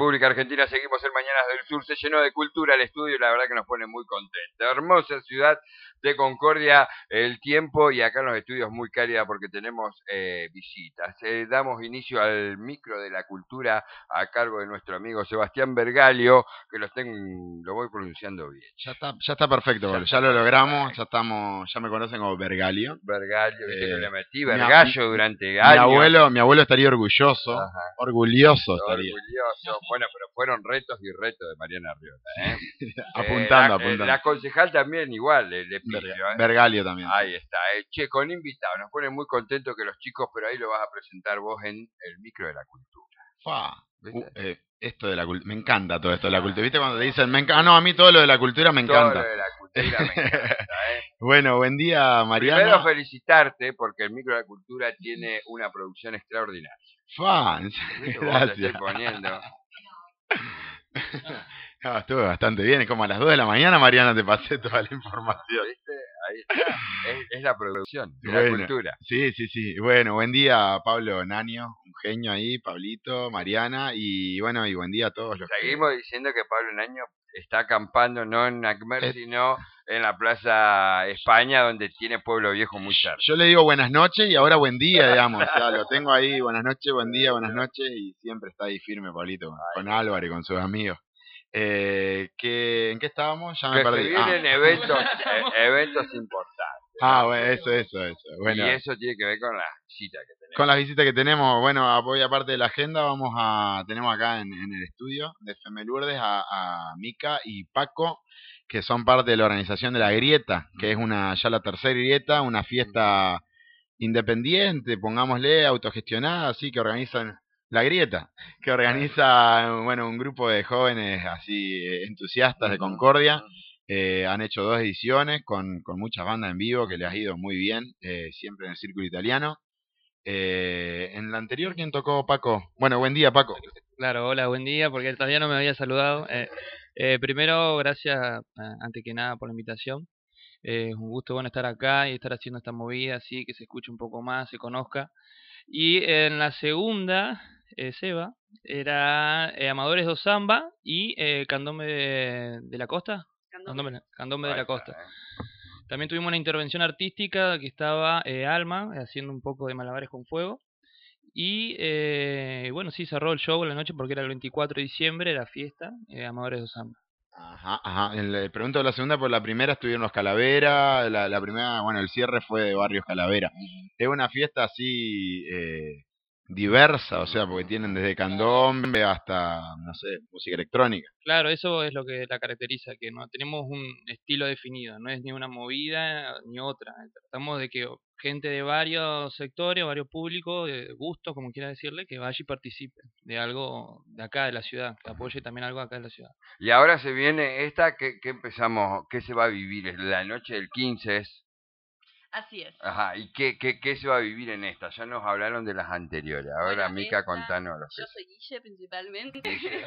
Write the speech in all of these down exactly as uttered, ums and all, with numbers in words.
República Argentina. Seguimos en Mañanas del Sur. Se llenó de cultura el estudio y la verdad que nos pone muy contentos. Hermosa ciudad de Concordia, el tiempo y acá en los estudios muy cálida porque tenemos eh, visitas. Eh, damos inicio al micro de la cultura a cargo de nuestro amigo Sebastián Bergalio, que lo, estén, lo voy pronunciando bien. Ya está, ya está perfecto, ya, ya está lo logramos, perfecto. ya estamos, ya me conocen como Bergalio. Bergalio, viste eh, que le metí Bergallo durante mi años. Abuelo, mi abuelo estaría orgulloso, Ajá. orgulloso estaría. Orgulloso, bueno, pero fueron retos y retos de Mariana Arriola, ¿eh? apuntando, eh, la, apuntando. La concejal también igual, le, le pidió, ¿eh? Bergalio también. Ahí está, eh. Che, con invitados, nos pone muy contento que los chicos, pero ahí lo vas a presentar vos en el micro de la cultura. Fa. Uh, eh, esto de la cultura, me encanta todo esto de la cultura. ¿Viste cuando te dicen, me encanta? Ah, no, a mí todo lo de la cultura me encanta. Todo lo de la cultura me encanta, ¿eh? Bueno, buen día, Mariana. Primero felicitarte porque el micro de la cultura tiene una producción extraordinaria. Fan, gracias. Te estoy poniendo. No, estuve bastante bien. Es como a las dos de la mañana, Mariana, te pasé toda la información. ¿Viste? Ahí está. Es, es la producción de bueno, la cultura. Sí, sí, sí. Bueno, buen día, Pablo Nanio, un genio ahí, Pablito, Mariana, y bueno, y buen día a todos los Seguimos que... diciendo que Pablo Nanio está acampando no en Acmer, es... sino en la Plaza España, donde tiene Pueblo Viejo muy cerca. Yo le digo buenas noches y ahora buen día, digamos. O sea, lo tengo ahí, buenas noches, buen día, buenas noches, y siempre está ahí firme, Pablito, con, con Álvaro y con sus amigos. Eh, ¿qué, ¿En qué estábamos? Ya me que perdí. Se vienen ah. eventos, eh, eventos importantes. Ah, ¿no? Bueno, eso, eso, eso. Bueno, y eso tiene que ver con las visitas que tenemos. Con las visitas que tenemos, bueno, hoy aparte de la agenda, vamos a tenemos acá en, en el estudio de F M Lourdes a, a Mica y Paco, que son parte de la organización de La Grieta, que es una ya la tercera grieta, una fiesta independiente, pongámosle, autogestionada, así que organizan La Grieta, que organiza, bueno, un grupo de jóvenes así entusiastas de Concordia. Eh, han hecho dos ediciones con, con muchas bandas en vivo que les ha ido muy bien, eh, siempre en el círculo italiano. Eh, en la anterior, ¿quién tocó, Paco? Bueno, buen día, Paco. Claro, hola, buen día, porque todavía no me había saludado. Eh, eh, primero, gracias, antes que nada, por la invitación. Eh, es un gusto, bueno, estar acá y estar haciendo esta movida, así que se escuche un poco más, se conozca. Y en la segunda, eh, Seba, era eh, Amadores do Samba y eh, Candombe de, de la Costa. Candombe, Candombe de la Costa. También tuvimos una intervención artística que estaba eh, Alma haciendo un poco de malabares con fuego. Y eh, bueno, sí, cerró el show en la noche porque era el veinticuatro de diciembre, era fiesta, eh, Amadores do Samba. Ajá, ajá. Le pregunto de la segunda, por la primera estuvieron los Calavera, la, la primera, bueno, el cierre fue de Barrios Calavera. Es una fiesta así eh, diversa, o sea, porque tienen desde candombe hasta, no sé, música electrónica. Claro, eso es lo que la caracteriza, que no tenemos un estilo definido, no es ni una movida ni otra. Tratamos de que gente de varios sectores, varios públicos, de gustos, como quiera decirle, que vaya y participe de algo de acá de la ciudad, que apoye también algo acá de la ciudad. Y ahora se viene esta, que, que empezamos, ¿qué se va a vivir? La noche del quince es... Así es. Ajá, ¿y qué, qué, qué se va a vivir en esta? Ya nos hablaron de las anteriores. Ahora, bueno, Mica, contanos. Lo que yo soy Guille, principalmente. Guille.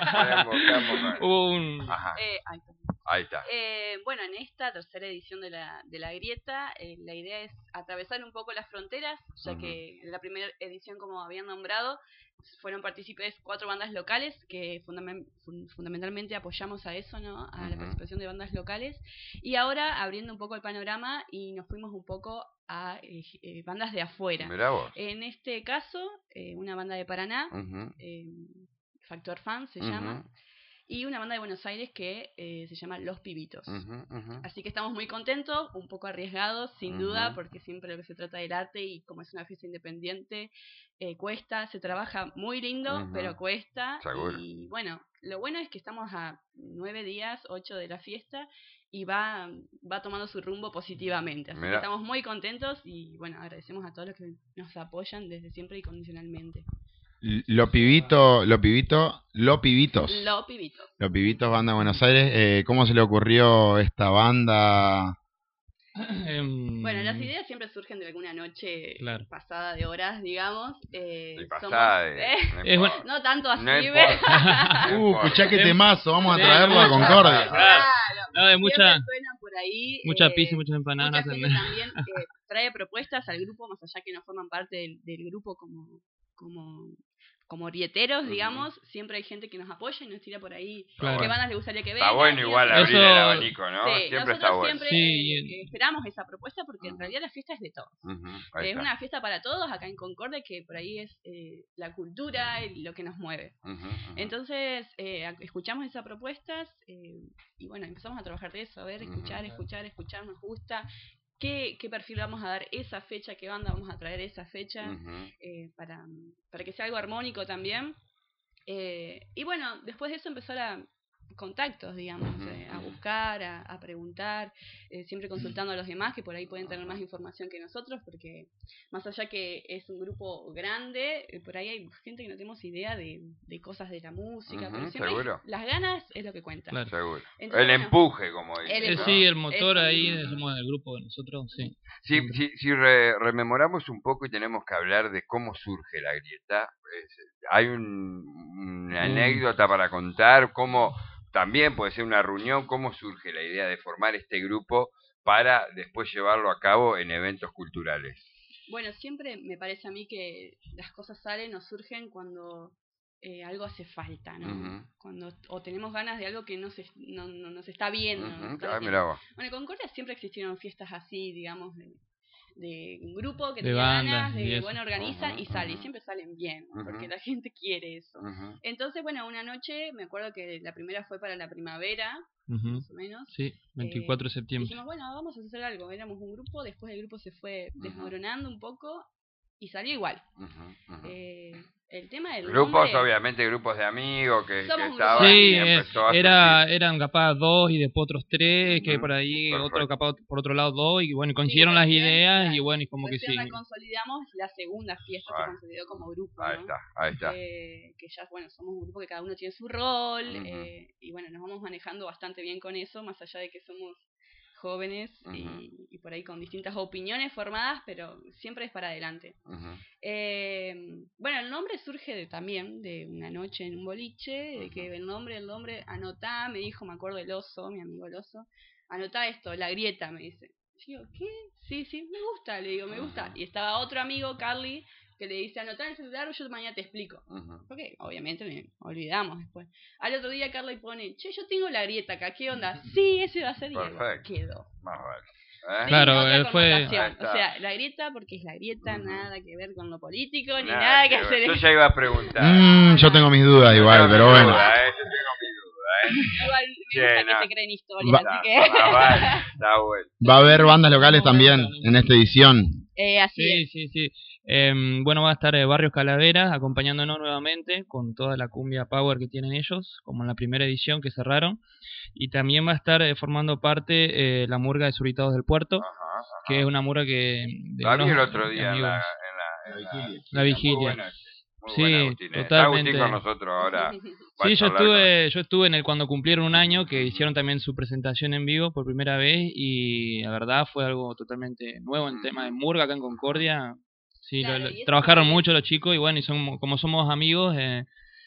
Un... Ajá. Eh, ahí está. Ahí está. Eh, bueno, en esta tercera edición de la, de la Grieta, eh, la idea es atravesar un poco las fronteras, ya uh-huh. que en la primera edición, como habían nombrado, fueron partícipes cuatro bandas locales, que fundament, fun, fundamentalmente apoyamos a eso, ¿no? A uh-huh. la participación de bandas locales. Y ahora, abriendo un poco el panorama, y nos fuimos un poco a eh, eh, bandas de afuera. Mirá vos. En este caso, eh, una banda de Paraná, uh-huh. eh, Factor Fan se uh-huh. llama, y una banda de Buenos Aires que eh, se llama Los Pibitos. Uh-huh, uh-huh. Así que estamos muy contentos, un poco arriesgados, sin uh-huh. duda, porque siempre lo que se trata del arte, y como es una fiesta independiente, eh, cuesta, se trabaja muy lindo, uh-huh. pero cuesta. Seguro. Y bueno, lo bueno es que estamos a nueve días, ocho de la fiesta, y va, va tomando su rumbo positivamente. Así Mirá. que estamos muy contentos y bueno, agradecemos a todos los que nos apoyan desde siempre y condicionalmente. Lo pibito, lo pibito, lo pibitos. Lo pibitos. Lo pibitos, banda de Buenos Aires. Eh, ¿Cómo se le ocurrió esta banda? Bueno, las ideas siempre surgen de alguna noche claro. pasada de horas, digamos. Eh, sí, pasada somos, de, eh, no, no tanto así, no uh, escuchá que temazo, vamos a traerlo a Concordia. Claro, no, de mucha, por ahí. Mucha eh, pizza y muchas empanadas. Mucha gente también eh, trae propuestas al grupo, más allá que no forman parte del, del grupo como... como como rieteros, Ujú. digamos, siempre hay gente que nos apoya y nos tira por ahí Claro. qué bandas les gustaría que Está vengan. bueno y igual nosotros- abrir el Eso- abanico, ¿no? Sí, Siempre nosotros está bueno. siempre Sí, eh, y- esperamos esa propuesta porque en Ujú. realidad la fiesta es de todos. Ujú, ahí Es está. una fiesta para todos acá en Concordia, que por ahí es eh, la cultura y lo que nos mueve. Ujú, ujú. Entonces, eh, ac- escuchamos esas propuestas eh, y bueno, empezamos a trabajar de eso, a ver, escuchar, Ujú. escuchar, escuchar, nos gusta. ¿Qué, qué perfil vamos a dar esa fecha? ¿Qué banda vamos a traer esa fecha? Ujú. eh, para, para que sea algo armónico también. Eh, y bueno, después de eso empezar a contactos, digamos, Ujú, eh, a ujú. buscar, a, a preguntar, eh, siempre consultando a los demás que por ahí pueden tener más información que nosotros, porque más allá que es un grupo grande, eh, por ahí hay gente que no tenemos idea de, de cosas de la música, Ujú, pero siempre hay- seguro. las ganas es lo que cuenta. Claro. Seguro. Entonces, El bueno, empuje, como dice. el Eh, ¿no? sí, el motor Eso. ahí, eh, somos del grupo de nosotros, sí. Si, si, si re- rememoramos un poco y tenemos que hablar de cómo surge la grieta, es- hay un- una Mm. anécdota para contar, cómo también puede ser una reunión, cómo surge la idea de formar este grupo para después llevarlo a cabo en eventos culturales. Bueno, siempre me parece a mí que las cosas salen o surgen cuando eh, algo hace falta, ¿no? Ujú. Cuando o tenemos ganas de algo que no se, no, no, no se está viendo. no se Ujú, está ah, haciendo. mirá vos. Bueno, en Concordia siempre existieron fiestas así, digamos, de, de un grupo que De tenía bandas ganas, y de eso. bueno, organizan Ujú, y sale, y ujú. siempre salen bien, ¿no? porque Ujú. la gente quiere eso. Ujú. Entonces, bueno, una noche, me acuerdo que la primera fue para la primavera, Ujú. más o menos. Sí, veinticuatro de septiembre. Dijimos, bueno, vamos a hacer algo. Éramos un grupo, después el grupo se fue Ujú. desmoronando un poco y salió igual. Ujú, ujú. Eh, el tema del Grupos, nombre, obviamente, grupos de amigos que, que Somos un estaban grupo de Sí, y eh, empezó a era, surgir. eran capaz dos y después otros tres, que Ujú, por ahí perfecto. otro capaz por otro lado dos, y bueno, coincidieron Sí, las recién, ideas y claro, bueno, y como que recién sí. la consolidamos la segunda fiesta Ah, se consolidó como grupo, Ahí ¿no? está, ahí está. Eh, que ya, bueno, somos un grupo que cada uno tiene su rol Ujú. eh, y bueno, nos vamos manejando bastante bien con eso, más allá de que somos jóvenes y, Ujú. y por ahí con distintas opiniones formadas, pero siempre es para adelante. Ujú. Eh, bueno, el nombre surge de, también de una noche en un boliche, de que el nombre, el nombre, anotá, me dijo, me acuerdo el oso, mi amigo el oso, anotá esto, la grieta, me dice. Yo digo, ¿qué? Sí, sí, me gusta, le digo, me gusta. Y estaba otro amigo, Carly, que le dice, anotá en el celular, yo mañana te explico. Ujú. Porque obviamente me olvidamos después. Al otro día Carly pone, che, yo tengo la grieta acá, ¿qué onda? Sí, ese va a ser y digo, Perfecto. quedó. Más vale. ¿Eh? Sí, Claro, otra él fue- connotación. Ahí está. O sea, la grieta porque es la grieta, Ujú. nada que ver con lo político, ni Nada nada, que que ver. hacer. Yo ya iba a preguntar. Mm, yo tengo mis dudas Yo igual, tengo pero mi bueno. duda, ¿eh? Yo tengo mi duda, ¿eh? Igual me Che, gusta no. que se creen historias, Va- así que... Ah, vale, está bueno. Va a haber bandas locales también en esta edición. eh, así Sí, es. sí, sí. Em, bueno, va a estar eh, Barrios Calaveras acompañándonos nuevamente con toda la cumbia power que tienen ellos, como en la primera edición que cerraron. Y también va a estar eh, formando parte eh, la murga de Suritados del Puerto, Ajá, ajá. que es una murga que... de La vi unos el otro día en la, amigos. en la, en la, La vigilia. Muy buena, muy Sí, buena, Agustín. ¿eh? Está totalmente. Agustín con nosotros ahora. Va a Sí, yo charlar con- estuve, yo estuve en el cuando cumplieron un año, que hicieron también su presentación en vivo por primera vez, y la verdad fue algo totalmente nuevo en tema de murga acá en Concordia. Sí, lo- Claro, lo- y eso trabajaron también- mucho los chicos y bueno, y son, como somos amigos, eh,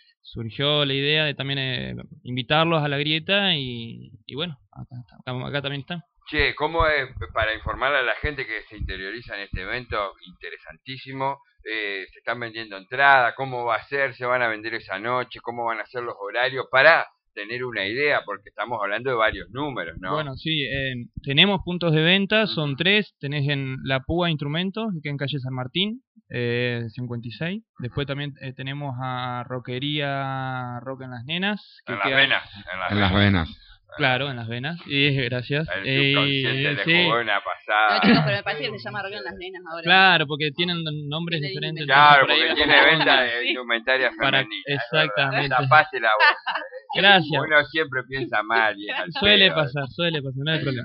surgió la idea de también eh, invitarlos a la grieta y, y bueno, acá, acá, acá también están. Che, ¿cómo es para informar a la gente que se interioriza en este evento? Interesantísimo. Eh, se están vendiendo entradas, ¿cómo va a ser? ¿Se van a vender esa noche? ¿Cómo van a ser los horarios? Para tener una idea, porque estamos hablando de varios números, ¿no? Bueno, sí, eh, tenemos puntos de venta, son tres. Tenés en La Púa Instrumentos, que en calle San Martín, eh, cincuenta y seis. Después también eh, tenemos a Roquería Rock en las Nenas. Que en las queda- venas. En las En las venas. venas. Claro, en las venas. Y gracias. El Eh, subconsciente le sí, jugó una No, pasada. chicos, pero me parece que se llama Rock en las Nenas ahora. claro, porque tienen nombres Tienen diferentes. Claro, por ahí porque va tiene la venta onda. de Sí. indumentaria Para- femenina. es verdad. exactamente. Tapate la voz. Gracias. Uno siempre piensa mal y es al Suele pedo. pasar, suele pasar, no hay problema.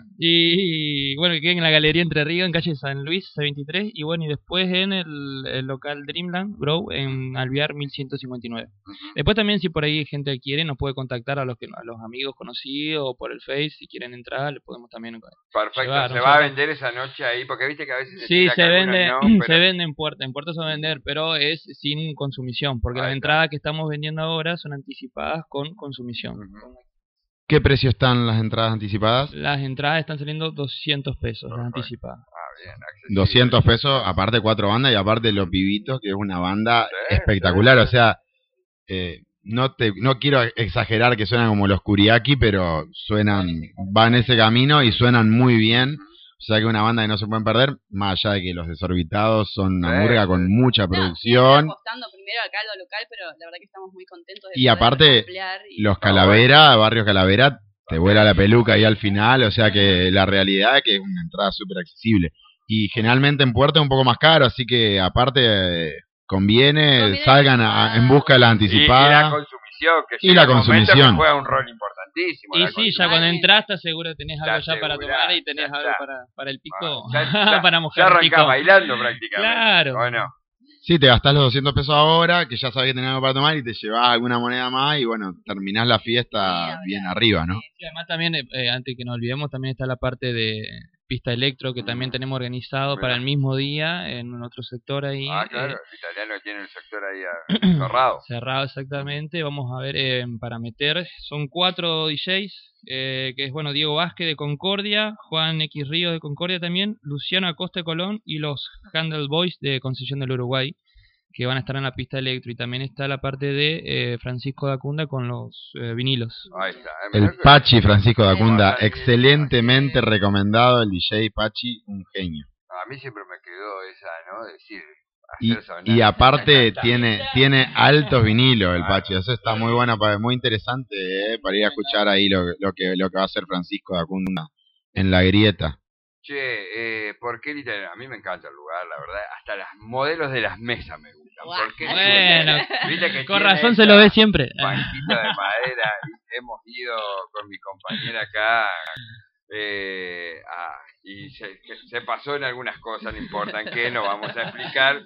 Y, y, bueno, que queda en la Galería Entre Ríos, en calle San Luis, C veintitrés. Y bueno, y después en el, el local Dreamland Grow, en Alvear mil ciento cincuenta y nueve. Ujú. Después también, si por ahí gente quiere, nos puede contactar a los que a los amigos conocidos o por el Face. Si quieren entrar, le podemos también. Perfecto, llevar, se ¿no? va a Nosotros- vender esa noche ahí, porque viste que a veces Sí, tira se que algunos vende, no, se pero- vende en puerta, en puerta se va a vender, pero es sin consumición, porque Ahí las está. entradas que estamos vendiendo ahora son anticipadas con consumición. Ujú. ¿Qué precio están las entradas anticipadas? Las entradas están saliendo doscientos pesos, las Perfecto. anticipadas. Ah, bien, accesible. doscientos pesos, aparte cuatro bandas y aparte Los Pibitos, que es una banda Sí, espectacular. sí. O sea, eh, no te no quiero exagerar que suenan como los Kuriaki, pero suenan, van ese camino y suenan muy bien. O sea que una banda que no se pueden perder, más allá de que los Desorbitados son una murga con mucha No, producción. sí, apostando primero acá a lo local, pero la verdad que estamos muy contentos de Y poder aparte, ampliar y- los Calavera, Barrio Calavera, te vuela la peluca ahí al final. O sea que la realidad es que es una entrada súper accesible. Y generalmente en Puerto es un poco más caro, así que aparte eh, conviene, Conviene salgan a- a- en busca de la Y, y la anticipada. consumición, que Y llega la un momento consumición. que juega un rol importantísimo. Y la sí, ya consumición. cuando Totalmente. entraste seguro que tenés algo Ya ya para asegurás, tomar y tenés ya algo está. para, para el pico, Ah, ya, ya- para ya mojar el arrancás pico. bailando prácticamente. Claro. ¿O no? Sí, te gastás los doscientos pesos ahora, que ya sabés que tenés algo para tomar, y te llevás alguna moneda más, y bueno, terminás la fiesta Sí, bien arriba, ¿no? Y además también, eh, eh, antes que nos olvidemos, también está la parte de pista electro que también tenemos organizado para Mira. el mismo día en otro sector ahí. Ah, claro, eh, el italiano tiene el sector ahí ah, cerrado. cerrado exactamente. Vamos a ver eh, para meter. Son cuatro D Js, eh, que es bueno Diego Vázquez de Concordia, Juan X Ríos de Concordia también, Luciano Acosta de Colón y los Handle Boys de Concepción del Uruguay, que van a estar en la pista electro. Y también está la parte de eh, Francisco Dacunda con los eh, vinilos. Ahí está. eh, El mirá que- Pachi Francisco Dacunda, Sí. excelentemente recomendado, el D J Pachi, un genio. A mí siempre me quedó esa, ¿no? Decir, Y, hacer sonar. y aparte Está. tiene tiene altos vinilos el Ah, Pachi, eso está muy bueno, para, muy interesante eh, para ir a escuchar ahí lo, lo que lo que va a hacer Francisco Dacunda en la grieta. Che, eh, ¿por qué el italiano? A mí me encanta el lugar, la verdad. Hasta los modelos de las mesas me gustan. Guau. ¿Por qué? Bueno, Viste que con tiene razón se esa lo ve siempre. banquita de madera. Y hemos ido con mi compañera acá. Eh, ah, y se, que se pasó en algunas cosas, no importa en qué, no vamos a explicar.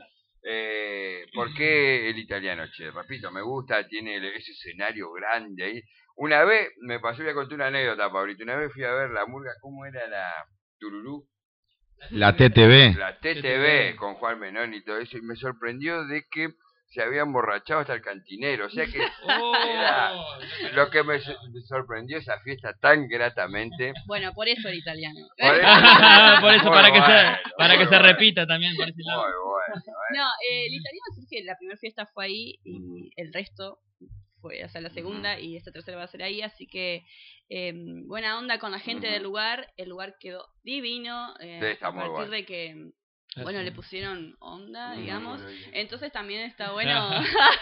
Eh, ¿Por qué el italiano, che? Repito, me gusta, tiene el- ese escenario grande ahí. Una vez, me pasó, voy a contar una anécdota, Pablito. Una vez fui a ver la murga, ¿cómo era la Tururú? La T T V. La T T V con Juan Menón y todo eso, y me sorprendió de que se había emborrachado hasta el cantinero. O sea que era lo que me, so- me sorprendió esa fiesta tan gratamente. Bueno, por eso el italiano. Por eso, Por eso, muy para que, bueno, se, para muy que se bueno, repita también. Por ese lado. Muy bueno. No, eh, el italiano surge, la primera fiesta fue ahí y el resto fue, o sea, la segunda y esta tercera va a ser ahí, así que eh, buena onda con la gente Ujú. del lugar, el lugar quedó divino, eh, Sí, está a muy partir bueno. de que, bueno, le pusieron onda, digamos, Mm. entonces también está bueno,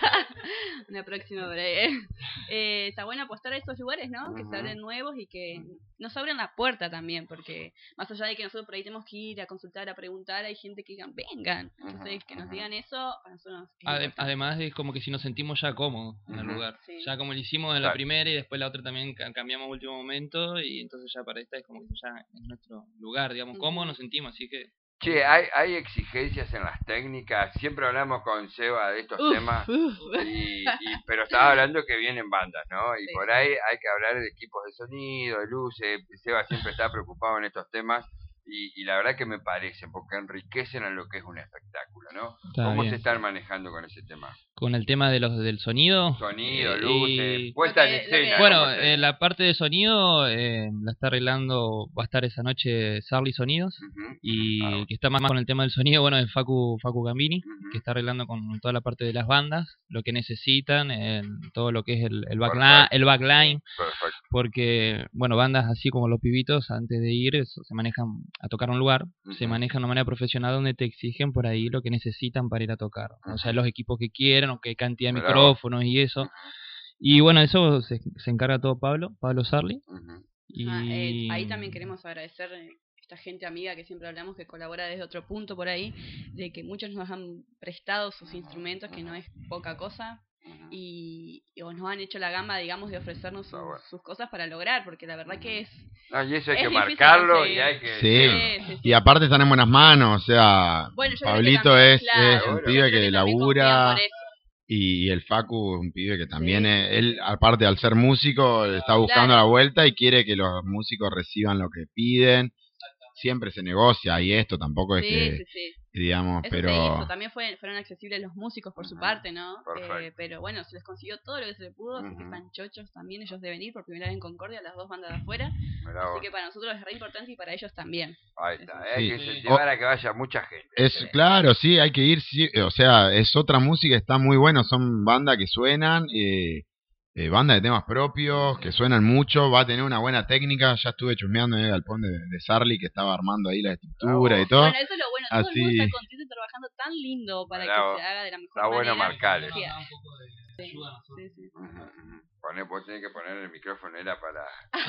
una próxima por ahí, eh, está bueno apostar a esos lugares, ¿no? Que Ujú. se abren nuevos y que nos abren la puerta también, porque más allá de que nosotros por ahí tenemos que ir a consultar, a preguntar, hay gente que digan, vengan, entonces Ujú, que nos ujú. digan eso, para nosotros es Ade- importante. además es como que si nos sentimos ya cómodos en el Ujú. lugar. Sí. Ya como lo hicimos en la Claro. primera y después la otra también ca- cambiamos a último momento y entonces ya para esta es como que ya es nuestro lugar, digamos, cómodos Ujú. nos sentimos, así que... Che, ¿hay, hay exigencias en las técnicas? Siempre hablamos con Seba de estos Uf, temas. uf. Y, y- pero estaba hablando que vienen bandas, ¿no? Y Sí. por ahí hay que hablar de equipos de sonido, de luces. Seba siempre está preocupado en estos temas y, y la verdad que me parecen, porque enriquecen a lo que es un espectáculo, ¿no? Está ¿Cómo bien. se están manejando con ese tema? Con el tema de los del sonido. Sonido, eh, luces, y- puesta Lo en que- lo que- escena. Bueno, ¿cómo se- eh, la parte de sonido eh, la está arreglando, va a estar esa noche Sarli Sonidos. Ujú, Y Ah, el que está más con el tema del sonido, bueno, es Facu, Facu Gambini, ujú. que está arreglando con toda la parte de las bandas, lo que necesitan, en todo lo que es el, el, backline, Perfecto. el backline, Perfecto. porque, bueno, bandas así como los pibitos, antes de ir, eso, se manejan a tocar a un lugar, se Ujú. manejan de una manera profesional donde te exigen por ahí lo que necesitan para ir a tocar. O sea, Ujú. los equipos que quieren, o qué cantidad de Mirá vos. micrófonos y eso. Y bueno, eso se, se encarga todo Pablo, Pablo Sarli. Ujú. Y... Ah, eh, ahí también queremos agradecer a esta gente amiga que siempre hablamos que colabora desde otro punto por ahí, de que muchos nos han prestado sus instrumentos, que no es poca cosa, y, y o nos han hecho la gama, digamos, de ofrecernos sus, Ah, bueno. sus cosas para lograr, porque la verdad que es... No, y eso hay Es que difícil marcarlo y conseguir. hay que... Sí. Sí, sí, sí. Y aparte están en buenas manos, o sea, Bueno, yo creo que Pablito también, es, claro, es un yo pibe creo que también labura, confían por eso. y el Facu es un pibe que también, Sí. es- él aparte al ser músico, está buscando Claro. la vuelta y quiere que los músicos reciban lo que piden. siempre se negocia y esto tampoco es Sí, que, sí, sí. digamos, Eso pero... se hizo. También fue, fueron accesibles los músicos por su Ujú. parte, ¿no? Perfecto. Eh, pero bueno, se les consiguió todo lo que se le pudo, así que Ujú. están chochos también ellos de venir por primera vez en Concordia, las dos bandas de afuera. Mirá Así vos. que para nosotros es re importante y para ellos también. Ahí está, Eso. hay Sí. que incentivar a que vaya mucha gente. Es Sí. claro, sí, hay que ir, sí, o sea, es otra música, está muy bueno, son bandas que suenan, eh, eh, bandas de temas propios, que suenan mucho, va a tener una buena técnica, ya estuve chusmeando en el galpón de, de Sarli, que estaba armando ahí la estructura Bravo. y todo. Bueno, eso es lo bueno, todo el mundo Así. está contento y trabajando tan lindo para Bravo. que se haga de la mejor Está bueno manera. marcar Nos eso. da un poco de ayuda a nosotros. Sí, sí. Ujú, ujú. Poné, vos tenés que poner el micrófono, era para...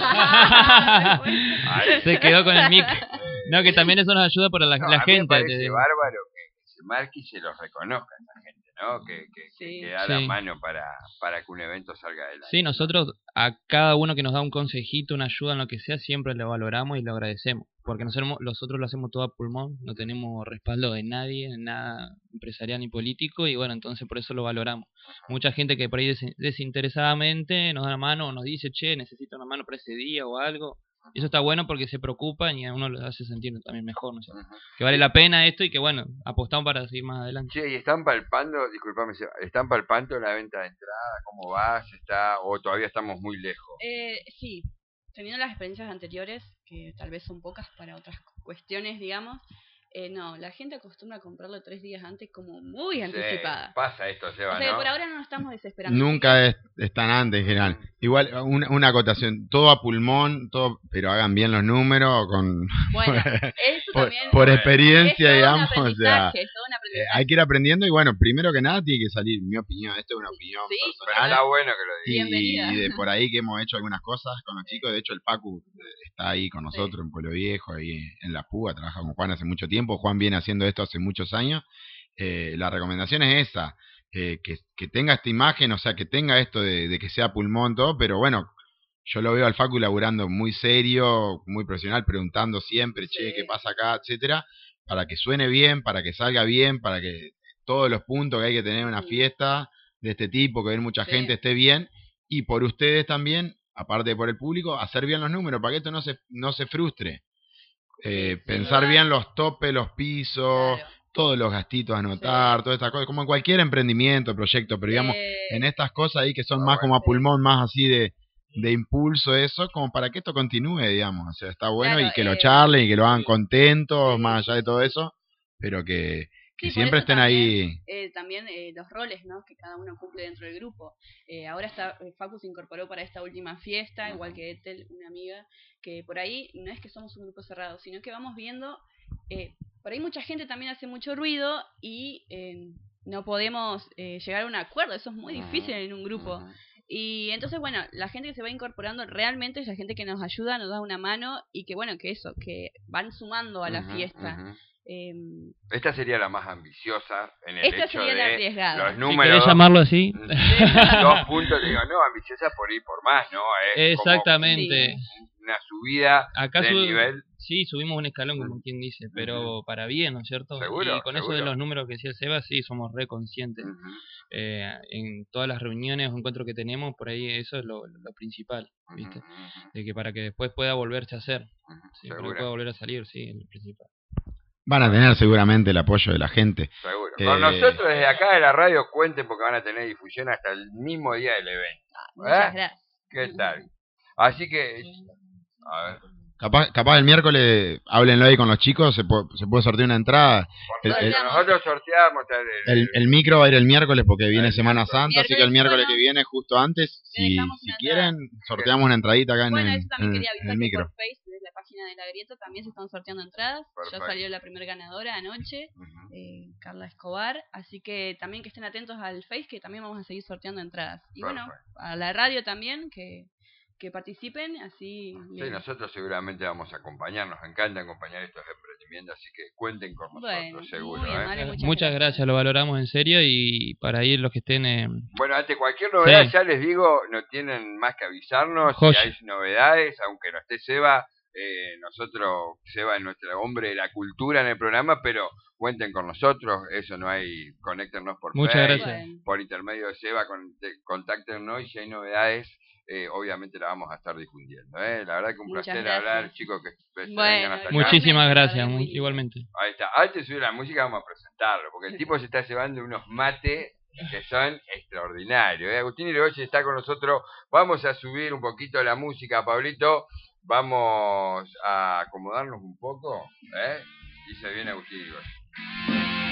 Bueno. Ay, Se quedó con el mic. No, que también eso nos ayuda para la, no, la a mí me gente. parece te- bárbaro que se marque y se los reconozca a esa gente, ¿no? Que, que, que- Sí. que da la Sí. mano para, para que un evento salga adelante. Sí, nosotros a cada uno que nos da un consejito, una ayuda en lo que sea, siempre lo valoramos y lo agradecemos. Porque nosotros, nosotros lo hacemos todo a pulmón, no tenemos respaldo de nadie, nada empresarial ni político, y bueno, entonces por eso lo valoramos. Mucha gente que por ahí des- desinteresadamente nos da una mano o nos dice, che, necesito una mano para ese día o algo. Y eso está bueno porque se preocupan y a uno lo hace sentir también mejor, ¿no sé? Ujú. Que vale la pena esto y que bueno, apostamos para seguir más adelante. Che, ¿y están palpando, disculpame, Seba, están palpando la venta de entrada? ¿Cómo va? ¿Se está, o todavía estamos muy lejos? Eh, sí, teniendo las experiencias anteriores, que tal vez son pocas para otras cu- cuestiones, digamos, eh, no, la gente acostumbra a comprarlo tres días antes como muy Sí, anticipada. pasa esto, Seba, O sea, que ¿no? por ahora no nos estamos desesperando. Nunca es, es tan antes en general. Igual, una, una acotación, todo a pulmón, todo, pero hagan bien los números, con Bueno, eso por, también por Bueno, experiencia, es todo un digamos, o sea, aprendizaje, es todo un eh, aprendizaje. hay que ir aprendiendo y bueno, primero que nada tiene que salir mi opinión, esto es una opinión Sí, Pero personal. está bueno que lo digas. Bienvenida. Y de por ahí que hemos hecho algunas cosas con los chicos. De hecho, el Pacu eh, está ahí con nosotros en Pueblo Viejo, ahí en La Púa, trabaja con Juan hace mucho tiempo. Juan viene haciendo esto hace muchos años. Eh, la recomendación es esa, eh, que, que tenga esta imagen, o sea, que tenga esto de, de que sea pulmón, todo, pero bueno, yo lo veo al Facu laburando muy serio, muy profesional, preguntando siempre, che, Sí. ¿qué pasa acá? Etcétera, para que suene bien, para que salga bien, para que todos los puntos que hay que tener en una Mm. fiesta de este tipo, que ver mucha Sí. gente esté bien, y por ustedes también, aparte de por el público, hacer bien los números, para que esto no se, no se frustre. Eh, sin pensar duda. bien los topes, los pisos, Claro. todos los gastitos a anotar, Sí. todas estas cosas, como en cualquier emprendimiento, proyecto, pero digamos, Eh, en estas cosas ahí que son Ah, más bueno. como a pulmón, más así de, de impulso, eso, como para que esto continúe, digamos, o sea, está bueno Claro, y que lo eh, charlen y que lo hagan contentos, sí, más sí, allá de sí. todo eso, pero que, que Sí, por siempre eso estén también, ahí. eh, también eh, los roles, ¿no? Que cada uno cumple dentro del grupo. Eh, ahora está, eh, Facu se incorporó para esta última fiesta, igual que Ethel, una amiga, que por ahí no es que somos un grupo cerrado, sino que vamos viendo, eh, por ahí mucha gente también hace mucho ruido y eh, no podemos eh, llegar a un acuerdo, eso es muy difícil en un grupo. Ujú. Y entonces, bueno, la gente que se va incorporando realmente es la gente que nos ayuda, nos da una mano y que, bueno, que eso, que van sumando a la Ujú, fiesta. ujú. Em, Esta sería la más ambiciosa en el Esta hecho sería la de arriesgada. los Si Si números. querés llamarlo así. Dos puntos, digo, no, ambiciosa por ir por más, ¿no? Es como Exactamente. una subida Acá de sub- nivel. sí, subimos un escalón, como quien dice, pero para bien, ¿no es cierto? Seguro, y con eso seguro. de los números que decía Seba, sí, somos re conscientes. Ujú, Eh, en todas las reuniones o encuentros que tenemos, por ahí eso es lo, lo principal, ¿viste? ujú, ujú, De que para que después pueda volverse a hacer, ujú, sí, para que seguro, pueda volver a salir, sí, el principal. Van a tener seguramente el apoyo de la gente. seguro. Eh, Con nosotros desde acá de la radio cuenten porque van a tener difusión hasta el mismo día del evento. Muchas ¿Eh? gracias. ¿Qué tal? Así que, a ver, Capaz, capaz el miércoles, háblenlo ahí con los chicos, se, pu- se puede sortear una entrada. El, el- Perfecto, nosotros sorteamos el, el- el micro va a ir el miércoles porque viene El Semana miércoles. Santa, así que el miércoles Miércoles, que viene, justo antes, le si, dejamos si una quieren, sorteamos una entradita acá en, Bueno, el, eso también en- quería en avisar el que micro. por Face, desde la página de la Grieta, también se están sorteando entradas. Perfecto. Ya salió la primera ganadora anoche, Ujú. eh, Carla Escobar. Así que también que estén atentos al Face, que también vamos a seguir sorteando entradas. Y bueno, Perfecto. a la radio también, que, que participen, así... Sí, le- nosotros seguramente vamos a acompañar, nos encanta acompañar estos emprendimientos, así que cuenten con nosotros, Bueno, seguro. muy ¿eh? amable, Muchas, muchas gracias. gracias. lo valoramos en serio y para ir los que estén... eh, Bueno, ante cualquier novedad, Sí. ya les digo, no tienen más que avisarnos. Joya. Si hay novedades, aunque no esté Seba, eh, nosotros, Seba es nuestro hombre de la cultura en el programa, pero cuenten con nosotros, eso no hay, conéctenos por Muchas Facebook, gracias. Bueno, por intermedio de Seba, con, contáctenos y si hay novedades, eh, obviamente la vamos a estar difundiendo. ¿eh? La verdad que un Muchas placer gracias. hablar, chicos, que se Bueno, vengan hasta acá. Muchísimas Igualmente, gracias, muy muy- lindo. igualmente. Ahí está. Antes de subir la música vamos a presentarlo, porque el tipo se está llevando unos mates que son extraordinarios. ¿eh? Agustín Irigoyen está con nosotros. Vamos a subir un poquito la música, Pablito. Vamos a acomodarnos un poco. ¿eh? Y se viene Agustín Irigoyen.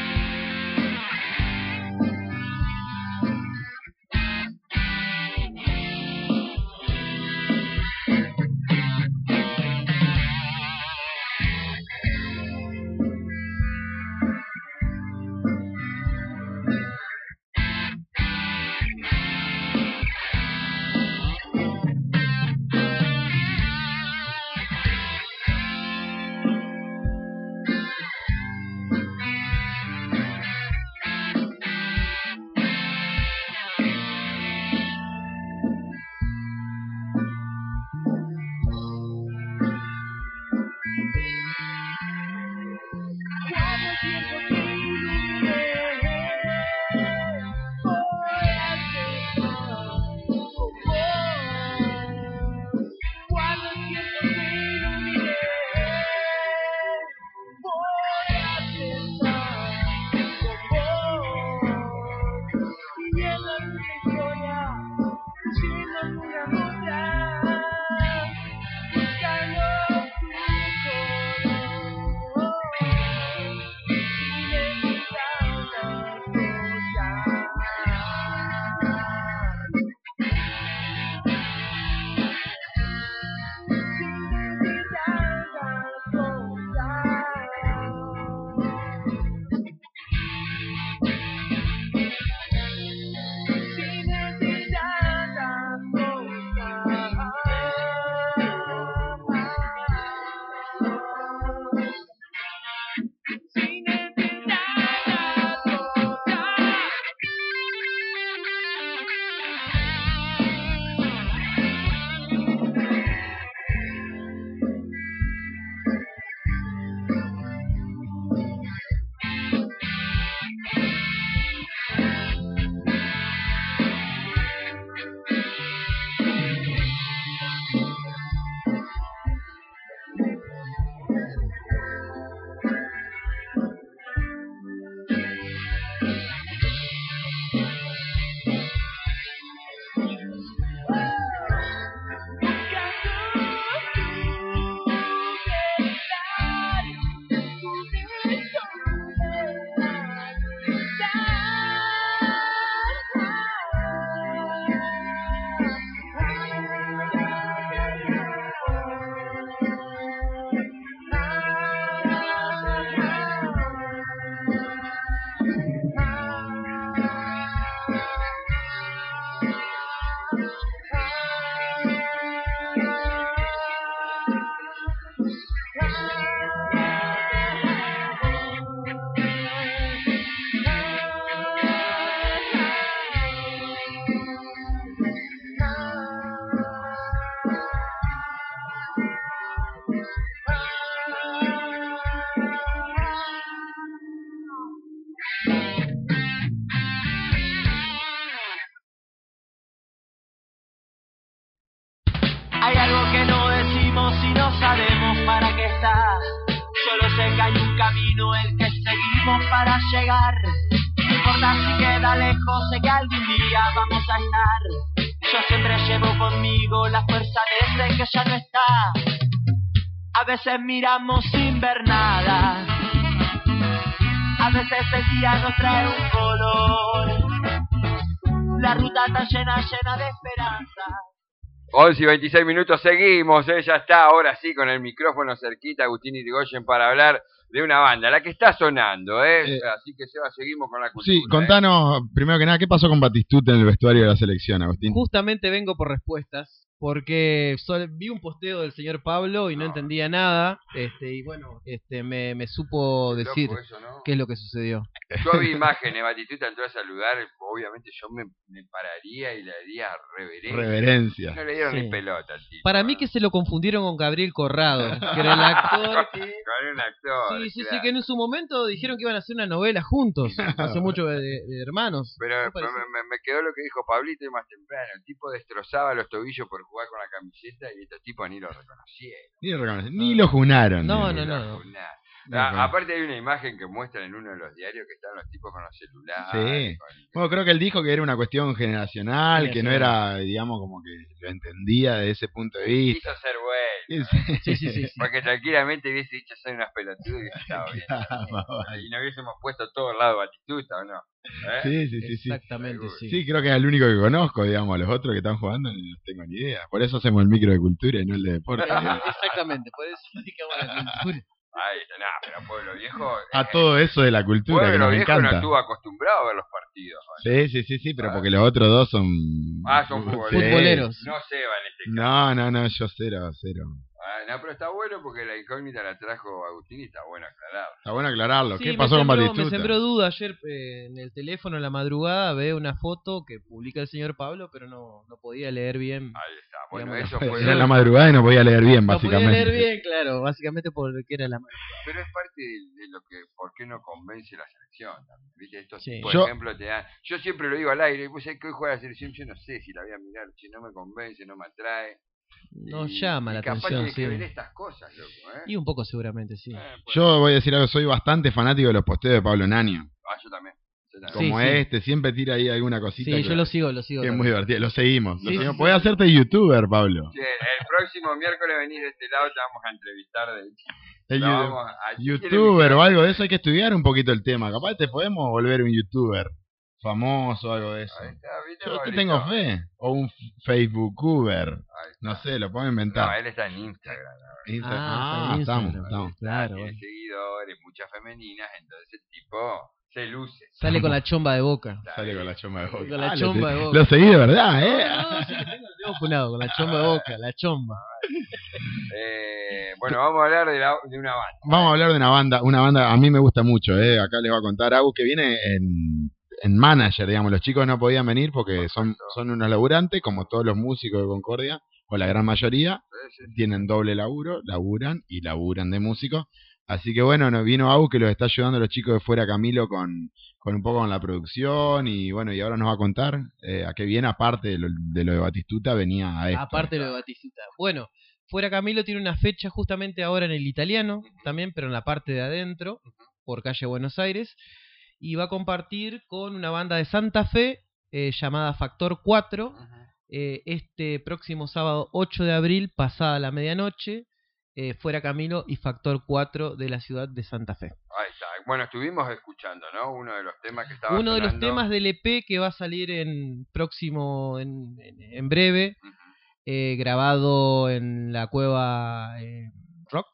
Hay algo que no decimos y no sabemos para qué está. Solo sé que hay un camino el que seguimos para llegar. No importa si queda lejos, sé que algún día vamos a estar. Yo siempre llevo conmigo la fuerza de ese que ya no está. A veces miramos sin ver nada. A veces el día nos trae un color. La ruta está llena, llena de esperanza. once y veintiséis minutos, seguimos, ¿eh? Ya está, ahora sí, con el micrófono cerquita, Agustín Irigoyen, para hablar de una banda, la que está sonando, ¿eh? Eh, Así que, Seba, seguimos con la cultura. Sí, contanos, primero que nada, ¿qué pasó con Batistuta en el vestuario de la selección, Agustín? Justamente vengo por respuestas, porque sol- vi un posteo del señor Pablo y no, No. entendía nada, este y bueno, este me, me supo Qué decir loco eso, ¿no? qué es lo que sucedió. Yo vi imágenes, Batistuta entró a saludar, obviamente yo me, me pararía y le daría reverencia. Reverencia. No le dieron Sí. ni pelota al tipo. Para mí que se lo confundieron con Gabriel Corrado, que era el actor que... Con un actor. Sí, sí, sí, claro. que en su momento dijeron que iban a hacer una novela juntos, hace mucho de, de hermanos. Pero ¿No me, parece? me- me quedó lo que dijo Pablito y más temprano. El tipo destrozaba los tobillos por jugar con la camiseta y estos tipos ni lo reconocieron. Ni lo reconocen, ni lo junaron. No, ni no, lo- no. no. Nah. No, Ah, bueno. aparte hay una imagen que muestran en uno de los diarios que están los tipos con los celulares. Sí. con- Bueno, creo que él dijo que era una cuestión generacional, que no Generacional. era, digamos, como que lo entendía de ese punto de vista. Quiso ser bueno. Sí, Sí, sí, sí. sí. Porque tranquilamente hubiese dicho soy unas pelotudas y hubiese estado bien. Y no hubiésemos puesto todo al lado de Batistuta, ¿o no? ¿Eh? Sí, sí, sí, sí. Exactamente, sí. Sí, creo que es el único que conozco, digamos, a los otros que están jugando no tengo ni idea. Por eso hacemos el micro de cultura y no el de deporte. Exactamente, por eso dedicamos a la cultura. Ahí está, nada, pero Pueblo Viejo. A eh, todo eso de la cultura que Pueblo nos Viejo no encanta. estuvo acostumbrado a ver los partidos. ¿o no? Sí, sí, sí, sí, pero Ah. porque los otros dos son... Ah, son Sí. futboleros. Futboleros. No se va en este caso. No, no, no, yo cero, cero. Ah, no, pero está bueno porque la incógnita la trajo Agustín y está bueno aclarar. Está bueno aclararlo. Sí, ¿Qué me pasó con sembró- Batistuta? Me sembró duda ayer eh, en el teléfono en la madrugada, veo una foto que publica el señor Pablo, pero no, no podía leer bien. Ahí está. Bueno, Digamos, eso fue. Era en la madrugada y no podía leer bien, No básicamente. podía leer bien, claro, básicamente porque era la madrugada. Pero es parte de, de lo que, ¿por qué no convence la selección también? ¿Viste? Estos Sí. tipos Yo- de ejemplos te dan. Yo siempre lo digo al aire, pues hay que hoy juega la selección, yo no sé si la voy a mirar, si no me convence, no me atrae. No Y- llama y la capaz atención, tienes que ver sí. estas cosas, loco, ¿eh? Y un poco seguramente, sí. Eh, pues, Yo voy a decir algo, soy bastante fanático de los posteos de Pablo Nanio. ah, yo también. Yo también. Como Sí, sí. este, siempre tira ahí alguna cosita. Sí, que, yo lo sigo, lo sigo. que es también. muy divertido. Lo seguimos. Lo Sí, seguimos. sí, Podés sí. hacerte youtuber, Pablo. Che, el próximo miércoles venir de este lado te vamos a entrevistar de El lo you- vamos a- ¿quién quiere youtuber o invitar? algo de eso, hay que estudiar un poquito el tema. Capaz te podemos volver un youtuber famoso o algo de eso. Ahí está, ¿viste, Yo te Pablito? tengo fe. O un facebookuber. Ahí está. No sé, lo puedo No, inventar. él está en Instagram. Insta- Ah, Ah, está en estamos, Instagram. estamos. Claro, Tiene bueno. seguidores, muchas femeninas, entonces el tipo se luce. Sale con la chomba de boca. Sale con la chomba de boca. Con la Ah, chomba lo, de te- boca. lo seguí de verdad, ¿eh? No, no, sí, lo tengo, lo tengo funado, con la chomba de boca, la chomba. Eh, bueno, vamos a hablar de, la- de una banda. Vamos a hablar de una banda, una banda a mí me gusta mucho, eh. Acá les voy a contar Agus que viene en, en manager, digamos, los chicos no podían venir porque son, son unos laburantes, como todos los músicos de Concordia, o la gran mayoría, tienen doble laburo, laburan y laburan de músicos. Así que bueno, nos vino Agus que los está ayudando a los chicos de fuera Camilo con, con un poco con la producción y bueno, y ahora nos va a contar eh, a qué viene, aparte de lo de, lo de Batistuta, venía a esto. Aparte de lo de Batistuta. Bueno, Fuera Camilo tiene una fecha justamente ahora en el italiano, también, pero en la parte de adentro, por calle Buenos Aires, y va a compartir con una banda de Santa Fe eh, llamada Factor cuatro, eh, este próximo sábado ocho de abril, pasada la medianoche, eh, Fuera Camilo y Factor cuatro de la ciudad de Santa Fe. Ahí está. Bueno, estuvimos escuchando, ¿no? Uno de los temas que estaba Uno de los sonando. temas del E P que va a salir en próximo, en, en, en breve, Ujú. eh, grabado en la cueva eh, Rock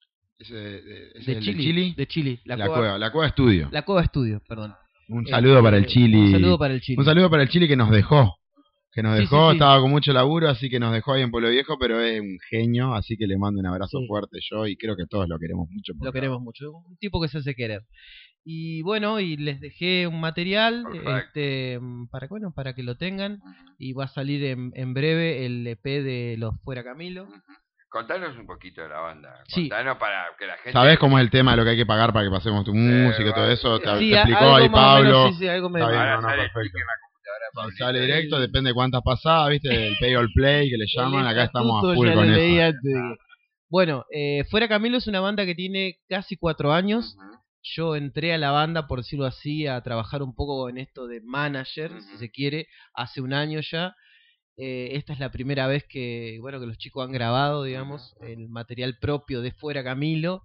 Ese, ese es de el Chile, Chili. de Chile, La, la, cueva, cueva, la cueva estudio. la cueva estudio, perdón. Un Eh, saludo para el Chili. Un saludo para el Chile. Un saludo para el Chili que nos dejó. Que nos Sí, dejó, sí, sí. estaba con mucho laburo, así que nos dejó ahí en Pueblo Viejo, pero es un genio, así que le mando un abrazo Sí. fuerte yo y creo que todos lo queremos mucho. por Lo acá. queremos mucho, un tipo que se hace querer. Y bueno, y les dejé un material Perfecto. este para que, bueno, para que lo tengan, Ujú. y va a salir en, en breve el E P de los Fuera Camilo. Ujú. Contanos un poquito de la banda. Sí. Contanos para que la gente... ¿Sabés cómo es el tema de lo que hay que pagar para que pasemos tu música y todo vale. eso? Te, Sí, te a- explicó algo ahí más o menos, Pablo. sí, sí, algo me- Está bien, Ahora no, no, sale perfecto. sticker en la computadora de Si Pablito. sale directo, depende de cuántas pasadas, ¿viste? El pay or play que le llaman, acá estamos a Estatuto full ya con lo eso. leí antes de que- Bueno, eh, Fuera Camilo es una banda que tiene casi cuatro años. Ujú. Yo entré a la banda, por decirlo así, a trabajar un poco en esto de manager, si Ujú. se quiere, hace un año ya. Eh, esta es la primera vez que, bueno, que los chicos han grabado, digamos, el material propio de Fuera Camilo.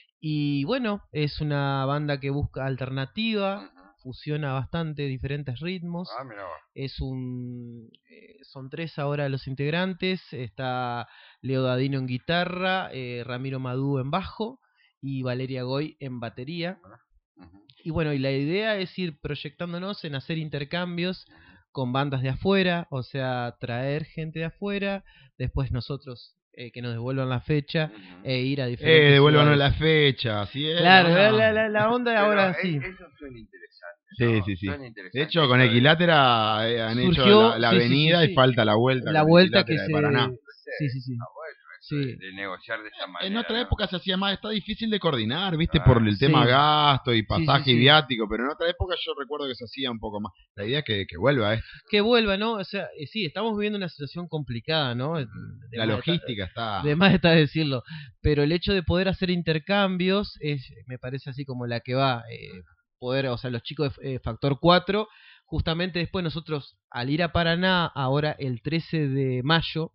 Y bueno, es una banda que busca alternativa, Ujú. fusiona bastante diferentes ritmos. Ah, mira vos. Es un eh, son tres ahora los integrantes. Está Leo Dadino en guitarra, eh, Ramiro Madú en bajo y Valeria Goy en batería. Ujú. Y bueno, y la idea es ir proyectándonos en hacer intercambios con bandas de afuera, o sea, traer gente de afuera, después nosotros eh, que nos devuelvan la fecha Ujú. e ir a diferentes Eh, devuélvanos ciudades. la fecha, así es. Claro, no, la, no. la, la, la onda Pero, ahora eh, sí. Eso suena interesante. Sí, ¿no? sí, sí. Suena interesante. De hecho, con Eso de- Equilátera eh, han Surgió- hecho la, la sí, sí, avenida sí, sí. y falta la vuelta. La con vuelta que Equilátera se... de Paraná. Sí, sí, sí. Ah, bueno, esto, Sí. de, de negociar de esta manera. En otra ¿no? época se hacía más, está difícil de coordinar, ¿viste? Ah, Por el tema sí. gasto y Sí, pasaje sí, y sí. viático, pero en otra época yo recuerdo que se hacía un poco más. La idea es que, que vuelva esto. Que vuelva, ¿no? O sea, eh, sí, estamos viviendo una situación complicada, ¿no? De La más está- logística está... De más está decirlo, pero el hecho de poder hacer intercambios es, me parece así como la que va, eh, poder, o sea, los chicos de eh, Factor cuatro, justamente después nosotros al ir a Paraná, ahora el trece de mayo,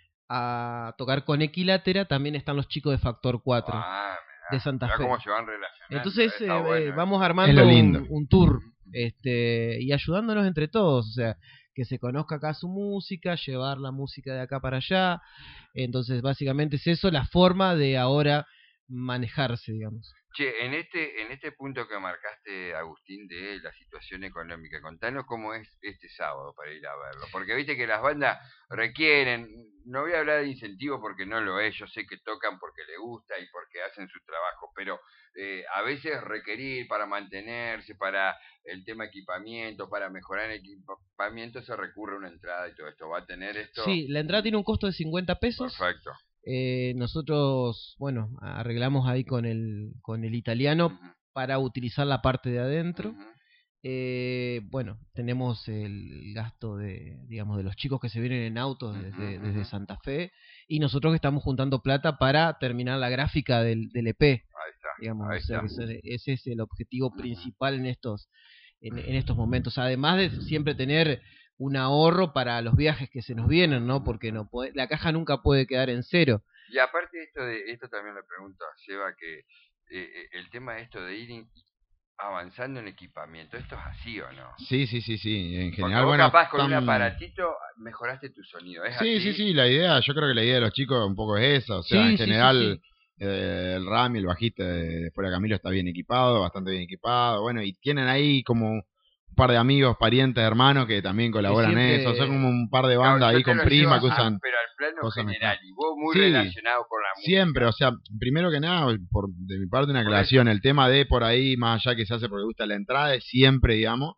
a tocar con Equilátera, también están los chicos de Factor cuatro Ah, de Santa mirá Fe. cómo se van relacionando. Entonces está eh, bueno, eh, ¿eh? vamos Es armando lo lindo. un, un tour este y ayudándonos entre todos, o sea, que se conozca acá su música, llevar la música de acá para allá. Entonces básicamente es eso, la forma de ahora manejarse, digamos. Che, en este, en este punto que marcaste, Agustín, de la situación económica, contanos cómo es este sábado para ir a verlo. Porque viste que las bandas requieren, no voy a hablar de incentivo porque no lo es, yo sé que tocan porque les gusta y porque hacen su trabajo, pero eh, a veces requerir para mantenerse, para el tema equipamiento, para mejorar el equipamiento, se recurre a una entrada y todo esto. ¿Va a tener esto? Sí, la entrada tiene un costo de cincuenta pesos. Perfecto. Eh, nosotros, bueno, arreglamos ahí con el, con el italiano Ujú, para utilizar la parte de adentro. ujú. Eh, bueno, tenemos el gasto de, digamos, de los chicos que se vienen en autos desde, Ujú, desde ujú. Santa Fe y nosotros que estamos juntando plata para terminar la gráfica del, del E P, Ahí está. digamos, Ahí o sea, está. que ese, ese es el objetivo Ujú. principal en estos, en, en estos momentos, además de siempre tener un ahorro para los viajes que se nos vienen, ¿no? Porque no puede, la caja nunca puede quedar en cero. Y aparte de esto, de esto también le pregunto a Seba, que eh, eh, el tema de esto de ir in- avanzando en equipamiento, ¿esto es así o no? Sí, sí, sí, sí. En Porque general, vos bueno... capaz con un están- aparatito mejoraste tu sonido, ¿es Sí, así? sí, sí, la idea, yo creo que la idea de los chicos un poco es esa, o sea, Sí, en sí, sí, general sí. eh, el Rami, el bajista de, de Fuera Camilo está bien equipado, bastante bien equipado, bueno, y tienen ahí como un par de amigos, parientes, hermanos que también colaboran en siempre- eso, son como un par de Claro, bandas yo ahí te con lo prima llevo que a- usan pero al plano cosas general, y vos muy Sí, relacionado con la música. siempre, o sea, primero que nada, por de mi parte una Por aclaración, el tema de por ahí, más allá que se hace porque gusta la entrada, es siempre, digamos,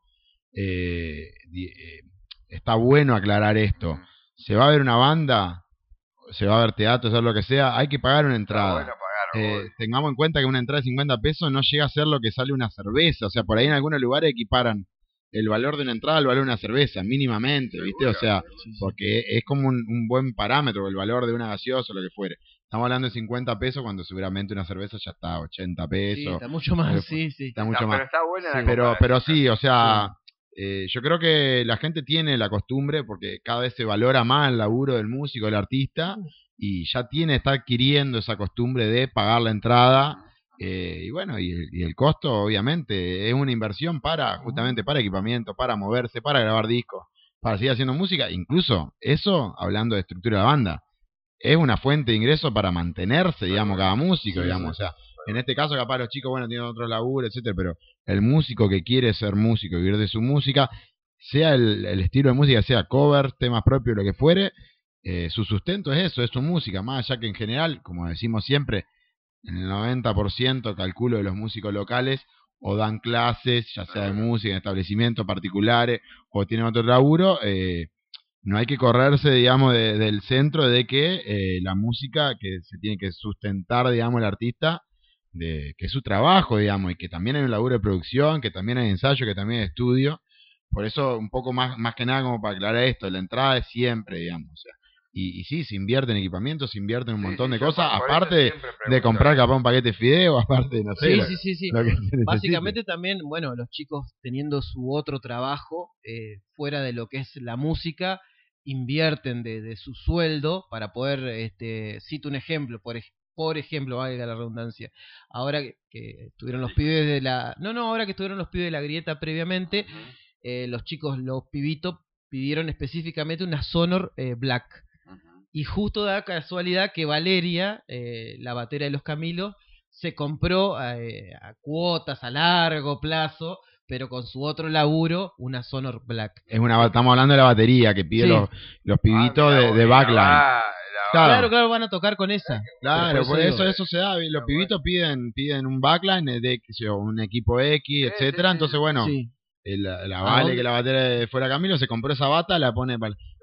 eh, di- eh, está bueno aclarar esto. Ujú. Se va a ver una banda, se va a ver teatro, sea lo que sea, hay que pagar una Está entrada. bueno pagar, Eh, obvio. tengamos en cuenta que una entrada de cincuenta pesos no llega a ser lo que sale una cerveza. O sea, por ahí en algunos lugares equiparan el valor de una entrada al valor de una cerveza, mínimamente, ¿viste? O sea, porque es como un, un buen parámetro, el valor de una gaseosa o lo que fuere. Estamos hablando de cincuenta pesos cuando seguramente una cerveza ya está a ochenta Sí, pesos. está mucho más, Pero- sí, sí. Está Está- mucho pero más. está buena la Pero, pero comparación. sí, o sea, eh, yo creo que la gente tiene la costumbre, porque cada vez se valora más el laburo del músico, del artista, y ya tiene, está adquiriendo esa costumbre de pagar la entrada. Eh, y bueno, y el, y el costo, obviamente, es una inversión para, justamente para equipamiento, para moverse, para grabar discos, para seguir haciendo música. Incluso eso, hablando de estructura de banda, es una fuente de ingreso para mantenerse, digamos, cada músico, Sí, digamos. sí. O sea, en este caso, capaz los chicos, bueno, tienen otro laburo, etcétera, pero el músico que quiere ser músico y vivir de su música, sea el, el estilo de música, sea cover, temas propios, lo que fuere, eh, su sustento es eso, es su música, más allá que en general, como decimos siempre, en el noventa por ciento calculo de los músicos locales o dan clases, ya sea de música, en establecimientos particulares, o tienen otro laburo, eh, no hay que correrse, digamos, de- del centro de que eh, la música que se tiene que sustentar, digamos, el artista, de que es su trabajo, digamos, y que también hay un laburo de producción, que también hay ensayo, que también hay estudio. Por eso, un poco más, más que nada, como para aclarar esto, la entrada es siempre, digamos, o sea, y, y sí, se invierte en equipamiento, se invierte en un Sí, montón sí, de yo cosas, por- por eso aparte de, siempre de pregunto comprar eso. capaz un paquete de fideo, aparte de, no sé, Sí, lo, sí, sí, sí. lo que se necesite. Básicamente también, bueno, los chicos teniendo su otro trabajo eh, fuera de lo que es la música, invierten de, de su sueldo para poder, este, cito un ejemplo, por, ej- por ejemplo, valga la redundancia, ahora que, que estuvieron los pibes de la, no, no, ahora que estuvieron los pibes de la grieta previamente, Ujú. eh, los chicos, los pibitos, pidieron específicamente una Sonor eh, Black. Ujú. Y justo da casualidad que Valeria, eh, la batera de los Camilos, se compró eh, a cuotas a largo plazo, pero con su otro laburo, una Sonor Black. Es una, estamos hablando de la batería que pide Sí. los, los pibitos Ah, mirá de, vos, de y la backline. va- la va- Claro. Claro, claro, van a tocar con esa. Claro, Por por eso eso, digo. eso se da. y Los Está pibitos piden piden un backline de qué sé yo, un equipo X, Sí, etcétera. sí, sí. Entonces, bueno, Sí. el- la, la ¿A Vale, dónde? que la batera de Fuera Camilo, se compró esa bata, la pone para...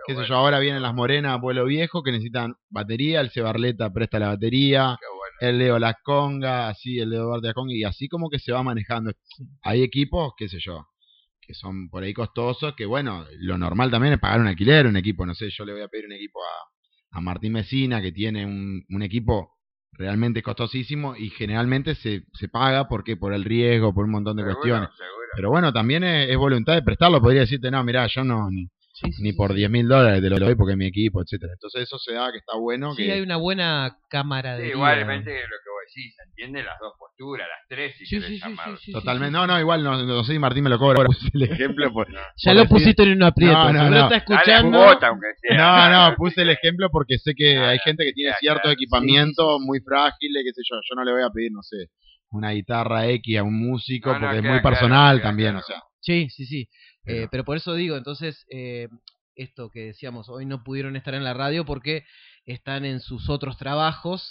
qué sé bueno. yo, ahora vienen las morenas a Pueblo Viejo que necesitan batería, el Cebarleta presta la batería, Qué bueno. el Leo las congas, así, el Leo Duarte las congas, y así como que se va manejando. Hay equipos, qué sé yo, que son por ahí costosos, que bueno, lo normal también es pagar un alquiler, un equipo, no sé, yo le voy a pedir un equipo a, a Martín Mesina, que tiene un, un equipo realmente costosísimo, y generalmente se, se paga porque por el riesgo, por un montón de Seguro, cuestiones. seguro. Pero bueno, también es, es voluntad de prestarlo, podría decirte, no, mirá, yo no, ni, Sí, sí, ni sí, por sí. diez mil dólares te lo doy porque es mi equipo, etcétera. Entonces eso se da que está bueno. Sí, que hay una buena Sí, camaradería. igualmente lo que vos decís, se entiende las dos posturas, las tres, si Sí, querés sí, sí, llamarlo. sí, sí, Totalmente. sí, No, sí. no, igual no, no sé si Martín me lo cobra. Puse el ejemplo por, Ya por lo decir- pusiste en un aprieto. No, no, seguro no. está Dale escuchando. cuota, aunque sea. No, no, puse el ejemplo porque sé que Ah, hay no, gente que tiene ya, cierto claro. equipamiento muy frágil, qué sé yo. Yo no le voy a pedir, no sé, una guitarra X a un músico No, no, porque es queda muy claro, personal queda también, claro. o sea. Sí, sí, sí. Pero- Eh, pero por eso digo, entonces, eh, esto que decíamos, hoy no pudieron estar en la radio porque están en sus otros trabajos.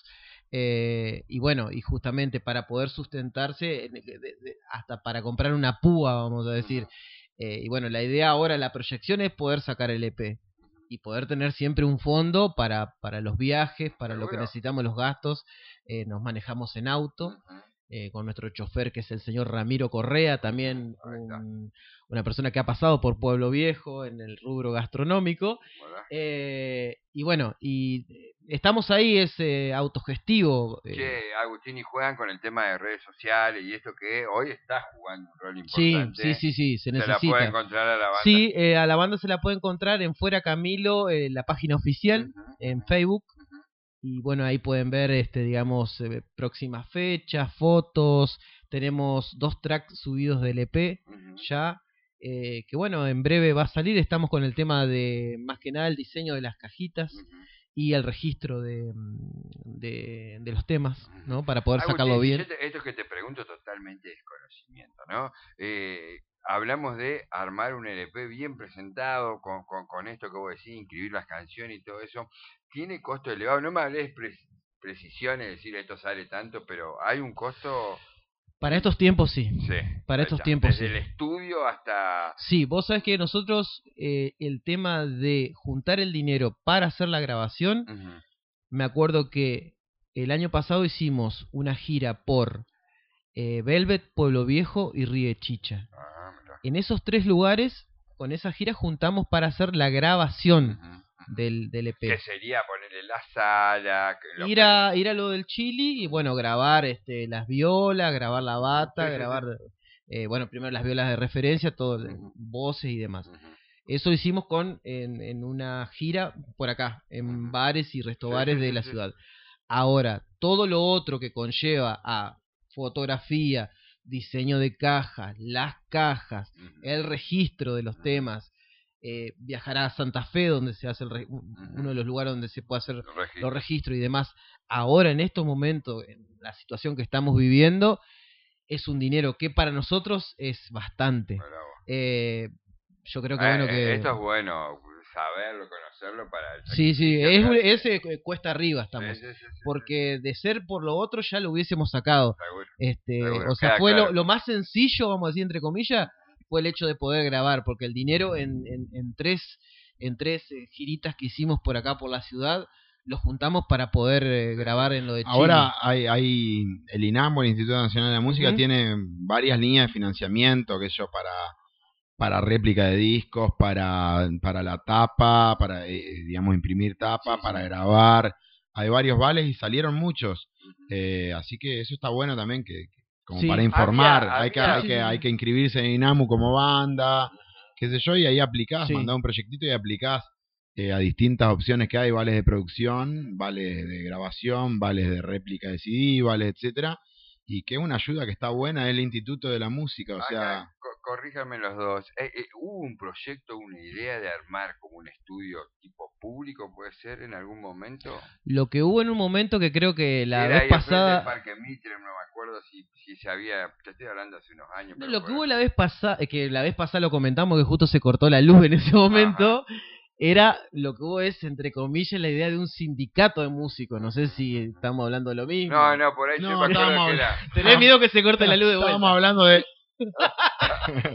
Eh, y bueno, y justamente para poder sustentarse, eh, de- de- de- hasta para comprar una púa, vamos a decir. Eh, y bueno, la idea ahora, la proyección es poder sacar el E P y poder tener siempre un fondo para, para los viajes, para lo que Seguro. necesitamos, los gastos. Eh, nos manejamos en auto. Ujú. Eh, con nuestro chofer, que es el señor Ramiro Correa, también Ahí está. un- una persona que ha pasado por Pueblo Viejo en el rubro gastronómico. ¿Verdad? Eh, y bueno, y estamos ahí, es eh, autogestivo. eh, Che, Agustín, y juegan con el tema de redes sociales y esto que hoy está jugando un rol sí, importante. sí, sí, sí, se Se la necesita. puede encontrar a la banda. Sí, eh, a la banda se la puede encontrar en Fuera Camilo, eh, la página oficial, Ujú, en ujú, Facebook. ujú. Y bueno, ahí pueden ver, este, digamos, eh, próximas fechas, fotos. Tenemos dos tracks subidos del E P Ujú. ya. eh, que bueno, en breve va a salir. Estamos con el tema de, más que nada, el diseño de las cajitas Ujú. y el registro de, mm, de, de los temas, ¿no? Para poder Agustín, sacarlo bien. yo te- esto que te pregunto totalmente desconocimiento, ¿no? Eh, hablamos de armar un L P bien presentado con, con, con esto que vos decís, inscribir las canciones y todo eso. ¿Tiene costo elevado? No me hables de pre- precisiones, decir esto sale tanto, pero hay un costo... Para estos tiempos sí. Sí. Para ahí estos está. tiempos Desde sí. el estudio hasta... Sí, vos sabés que nosotros eh, el tema de juntar el dinero para hacer la grabación, Ujú. me acuerdo que el año pasado hicimos una gira por eh, Velvet, Pueblo Viejo y Ríe Chicha. Ah, mirá. En esos tres lugares, con esa gira juntamos para hacer la grabación Ujú, ujú. del, del E P. Que sería ponerle la sala... que lo Ir que- a, ir a lo del Chili y bueno, grabar este, las violas, grabar la bata, Sí, sí, sí. grabar, eh, bueno, primero las violas de referencia, todo, Ujú. voces y demás. Ujú. Eso hicimos con en, en una gira por acá, en Ujú. bares y restobares Sí, sí, de sí, la sí. ciudad. Ahora, todo lo otro que conlleva a fotografía, diseño de cajas, las cajas, Ujú. el registro de los temas, eh, viajar a Santa Fe, donde se hace el re- uno de los lugares donde se puede hacer Registro. los registros y demás. Ahora, en estos momentos, en la situación que estamos viviendo, es un dinero que para nosotros es bastante. Mirá vos. Eh, yo creo que Eh, bueno eh, que... Esto es bueno, saberlo, conocerlo para el Sí, sí, sacrificio es, que un- hace. ese cu- cuesta arriba estamos. Sí, sí, sí, sí, Porque de ser por lo otro ya lo hubiésemos sacado. seguro. Este, Seguro, o sea, queda fue lo, claro. lo más sencillo, vamos a decir entre comillas, fue el hecho de poder grabar, porque el dinero en, en, en tres, en tres eh, giritas que hicimos por acá por la ciudad, lo juntamos para poder eh, grabar en lo de Chile. Ahora hay, hay el INAMU, el Instituto Nacional de la Música, Ujú. tiene varias líneas de financiamiento, que yo para para réplica de discos, para, para la tapa, para eh, digamos imprimir tapa, Sí, para sí. grabar. Hay varios vales y salieron muchos. Eh, así que eso está bueno también, que, que como Sí. para informar. Había- hay, que, había- hay, que, hay que inscribirse en INAMU como banda, qué sé yo, y ahí aplicás, Sí. mandás un proyectito y aplicás eh, a distintas opciones que hay, vales de producción, vales de grabación, vales de réplica de C D, vales, etcétera. Y que una ayuda que está buena es el Instituto de la Música, o Acá, sea... co- corríjanme los dos. Eh, eh, ¿Hubo un proyecto, una idea de armar como un estudio tipo público, puede ser, en algún momento? Lo que hubo en un momento que creo que la Era vez ahí enfrente del pasada... Parque Mitre, no me acuerdo si, si se había... Te estoy hablando hace unos años. pero Lo que por- hubo la vez pasada, que la vez pasada lo comentamos, que justo se cortó la luz en ese momento, era lo que hubo es, entre comillas, la idea de un sindicato de músicos. No sé si estamos hablando de lo mismo. No, no, por ahí No, yo me acuerdo estábamos que era... Tenés miedo que se corte la luz de Estábamos vuelta. hablando de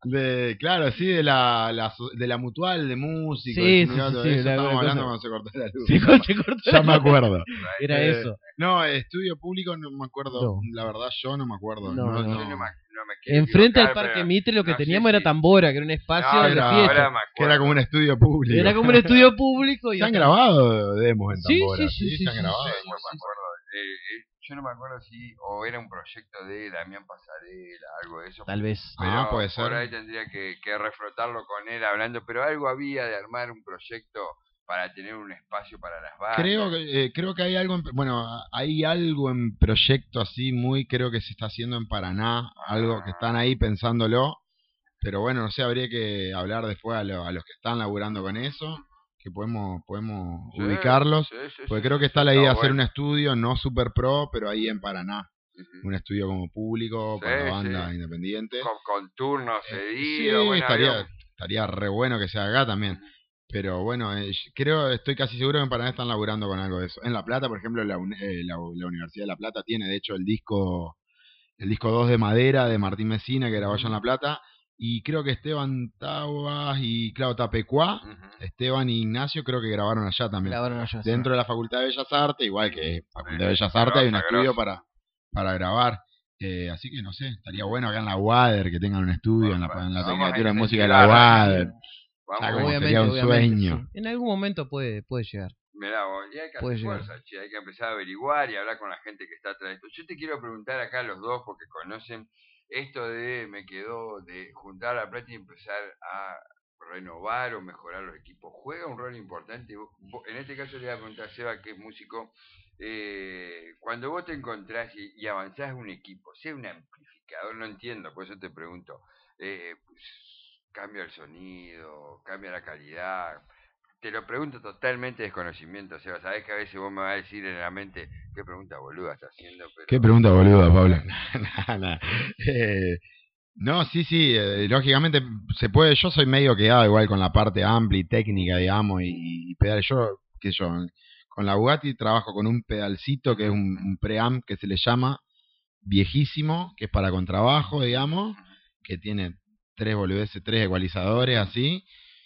De, claro, sí, de la, la so- de la mutual de músicos. Sí, el sí, sindicato, sí, de sí, eso la- estábamos la hablando cosa- cuando se cortó la luz. Sí, ya, cuando se cortó ya la me luz. acuerdo. Era Eh, eso. No, estudio público no me acuerdo. No. La verdad, yo no me acuerdo. No, No, no. Yo no. no me, no me quiero Enfrente al equivocar, Parque pero Mitre lo que no sé teníamos era si- Tambora, que era un espacio No, de era- fiesta. ahora me Que era acuerdo. como un estudio público. Era como un estudio público. Y Se han hasta- grabado demos en Sí, Tambora. sí, sí, sí, se han sí, grabado. Sí, demos. yo me acuerdo. Eh, eh, yo no me acuerdo si o era un proyecto de Damián Pasarela, algo de eso. Tal vez. Pero Ah, puede ser. por ahí tendría que, que reflotarlo con él hablando, pero algo había de armar un proyecto para tener un espacio para las bandas. Creo que, eh, creo que hay algo, en, bueno, hay algo en proyecto así muy, creo que se está haciendo en Paraná, algo que están ahí pensándolo, pero bueno, no sé, habría que hablar después a, lo- a los que están laburando con eso, que podemos, podemos Sí, ubicarlos, sí, sí, porque sí, creo que sí, está la idea de hacer bueno. un estudio, no super pro, pero ahí en Paraná, Ujú. un estudio como público, Sí, para banda sí. independiente. Con, con turnos Eh, cedidos. sí, bueno, estaría, había un- estaría re bueno que sea acá también. Pero bueno, eh, creo, estoy casi seguro que en Paraná están laburando con algo de eso. En La Plata, por ejemplo, la, uni- eh, la, la Universidad de La Plata tiene, de hecho, el disco el disco dos de Madera de Martín Messina, que grabó allá en La Plata. Y creo que Esteban Taguas y Claudio Tapecuá, Ujú. Esteban y Ignacio, creo que grabaron allá también. Grabaron allá, sí. Dentro de la Facultad de Bellas Artes, igual que Facultad de Bellas Grosso, Artes, hay un grosso. estudio para, para grabar. Eh, así que no sé, estaría bueno acá en la UADER que tengan un estudio, en la, en la Vamos a Tecnicatura de Música de la incentivar a- UADER. Vamos, Ya, como Obviamente, sería un obviamente, sueño. sí. En algún momento puede, puede llegar. mirá, vos, y hay que Puede hacer llegar. fuerza, che, hay que empezar a averiguar y hablar con la gente que está atrás de esto. Yo te quiero preguntar acá a los dos, porque conocen esto de, me quedó, de juntar la plata y empezar a renovar o mejorar los equipos. ¿Juega un rol importante? Vos- vos- en este caso le voy a preguntar a Seba, que es músico, eh, cuando vos te encontrás y, y avanzás un equipo, sea un amplificador, no entiendo, por eso te pregunto, eh, pues, cambia el sonido, cambia la calidad. Te lo pregunto totalmente desconocimiento, Seba. Sabés que a veces vos me vas a decir en la mente qué pregunta boluda está haciendo, pero... Qué pregunta boluda, Pablo. Nah, nah. Eh, no, sí, sí, eh, lógicamente se puede. Yo soy medio quedado igual con la parte amplia y técnica, digamos, y, y pedales. Yo, qué sé yo, con la Bugatti trabajo con un pedalcito que es un, un preamp que se le llama viejísimo, que es para contrabajo, digamos, que tiene tres W S, tres ecualizadores así,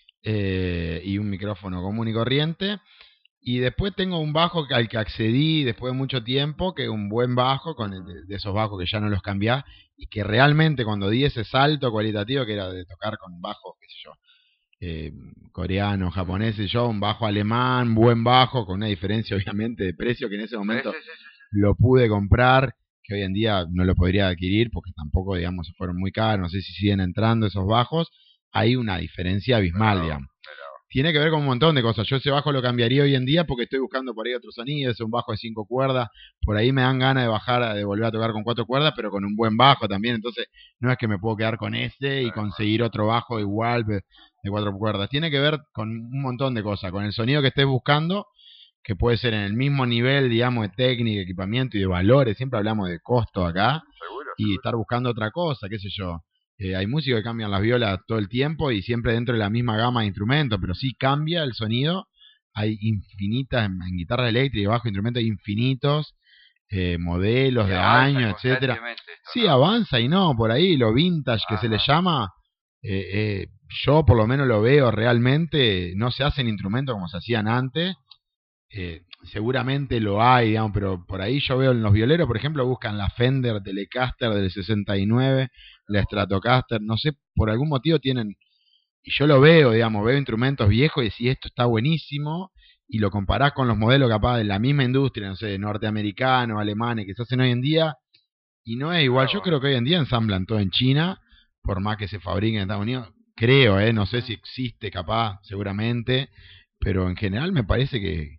eh, y un micrófono común y corriente. Y después tengo un bajo que- al que accedí después de mucho tiempo, que es un buen bajo, con el de, de esos bajos que ya no los cambiás, y que realmente cuando di ese salto cualitativo, que era de tocar con bajos, qué sé yo, eh, coreano, japonés, y yo, un bajo alemán, buen bajo, con una diferencia obviamente de precio, que en ese momento Sí, sí, sí, sí. lo pude comprar, que hoy en día no lo podría adquirir, porque tampoco, digamos, se fueron muy caros, no sé si siguen entrando esos bajos, hay una diferencia abismal, Pero- digamos. pero- Tiene que ver con un montón de cosas. Yo ese bajo lo cambiaría hoy en día porque estoy buscando por ahí otro sonido, es un bajo de cinco cuerdas, por ahí me dan ganas de bajar, de volver a tocar con cuatro cuerdas, pero con un buen bajo también, entonces no es que me puedo quedar con ese y conseguir otro bajo igual de de cuatro cuerdas. Tiene que ver con un montón de cosas, con el sonido que estés buscando, que puede ser en el mismo nivel, digamos, de técnica, equipamiento y de valores, siempre hablamos de costo acá, Seguro, y seguro. estar buscando otra cosa, qué sé yo. Eh, hay músicos que cambian las violas todo el tiempo y siempre dentro de la misma gama de instrumentos, pero sí cambia el sonido. Hay infinitas, en, en guitarra eléctrica y bajo instrumentos hay infinitos eh, modelos Y de avanza años, etcétera. constantemente esto, Sí, ¿no? avanza y no, por ahí lo vintage que se le Ajá. llama, eh, eh, yo por lo menos lo veo realmente, no se hacen instrumentos como se hacían antes. Eh, seguramente lo hay, digamos, pero por ahí yo veo en los violeros, por ejemplo, buscan la Fender Telecaster del sesenta y nueve, la Stratocaster, no sé, por algún motivo tienen, y yo lo veo, digamos, veo instrumentos viejos y si esto está buenísimo, y lo comparás con los modelos capaz de la misma industria, no sé, norteamericanos, alemanes, que se hacen hoy en día, y no es igual. Yo creo que hoy en día ensamblan todo en China, por más que se fabriquen en Estados Unidos, creo, eh, no sé si existe capaz, seguramente, pero en general me parece que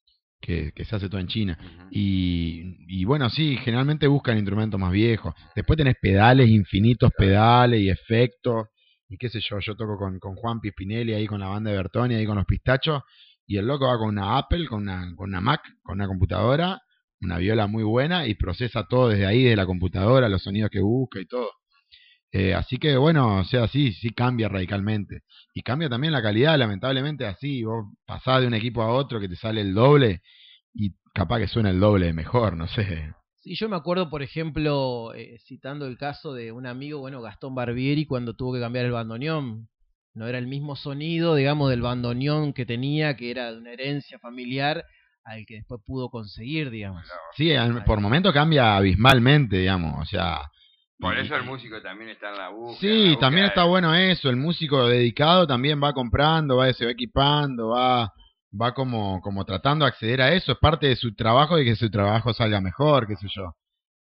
Que, que se hace todo en China. Ujú. Y, y bueno, sí, generalmente buscan instrumentos más viejos. Después tenés pedales, infinitos pedales y efectos. Y qué sé yo, yo toco con, con Juan Pispinelli ahí con la banda de Bertoni, ahí con los pistachos. Y el loco va con una Apple, con una, con una Mac, con una computadora, una viola muy buena y procesa todo desde ahí, de la computadora, los sonidos que busca y todo. Eh, así que bueno, o sea, sí, sí cambia radicalmente. Y cambia también la calidad, lamentablemente así. Vos pasás de un equipo a otro que te sale el doble y capaz que suena el doble mejor, no sé. Sí, yo me acuerdo, por ejemplo, eh, citando el caso de un amigo, bueno, Gastón Barbieri, cuando tuvo que cambiar el bandoneón. No era el mismo sonido, digamos, del bandoneón que tenía, que era de una herencia familiar, al que después pudo conseguir, digamos. Sí, al- por momento cambia abismalmente, digamos, o sea... Por y- eso el músico también está en la búsqueda. Sí, en la búsqueda también está de- bueno eso, el músico dedicado también va comprando, va se va equipando, va va como como tratando de acceder a eso, es parte de su trabajo y que su trabajo salga mejor, qué sé yo.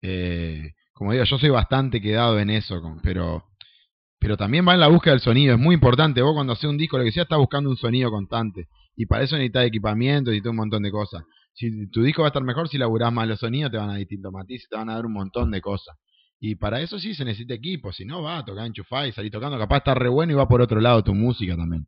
Eh, como digo, yo soy bastante quedado en eso, con- pero pero también va en la búsqueda del sonido, es muy importante, vos cuando haces un disco, lo que sea, estás buscando un sonido constante, y para eso necesitas equipamiento, necesitas un montón de cosas. Si tu disco va a estar mejor, si laburás más los sonidos, te van a dar distintos matices, te van a dar un montón de cosas. Y para eso sí se necesita equipo, si no va a tocar enchufar y salir tocando, capaz está re bueno y va por otro lado tu música también.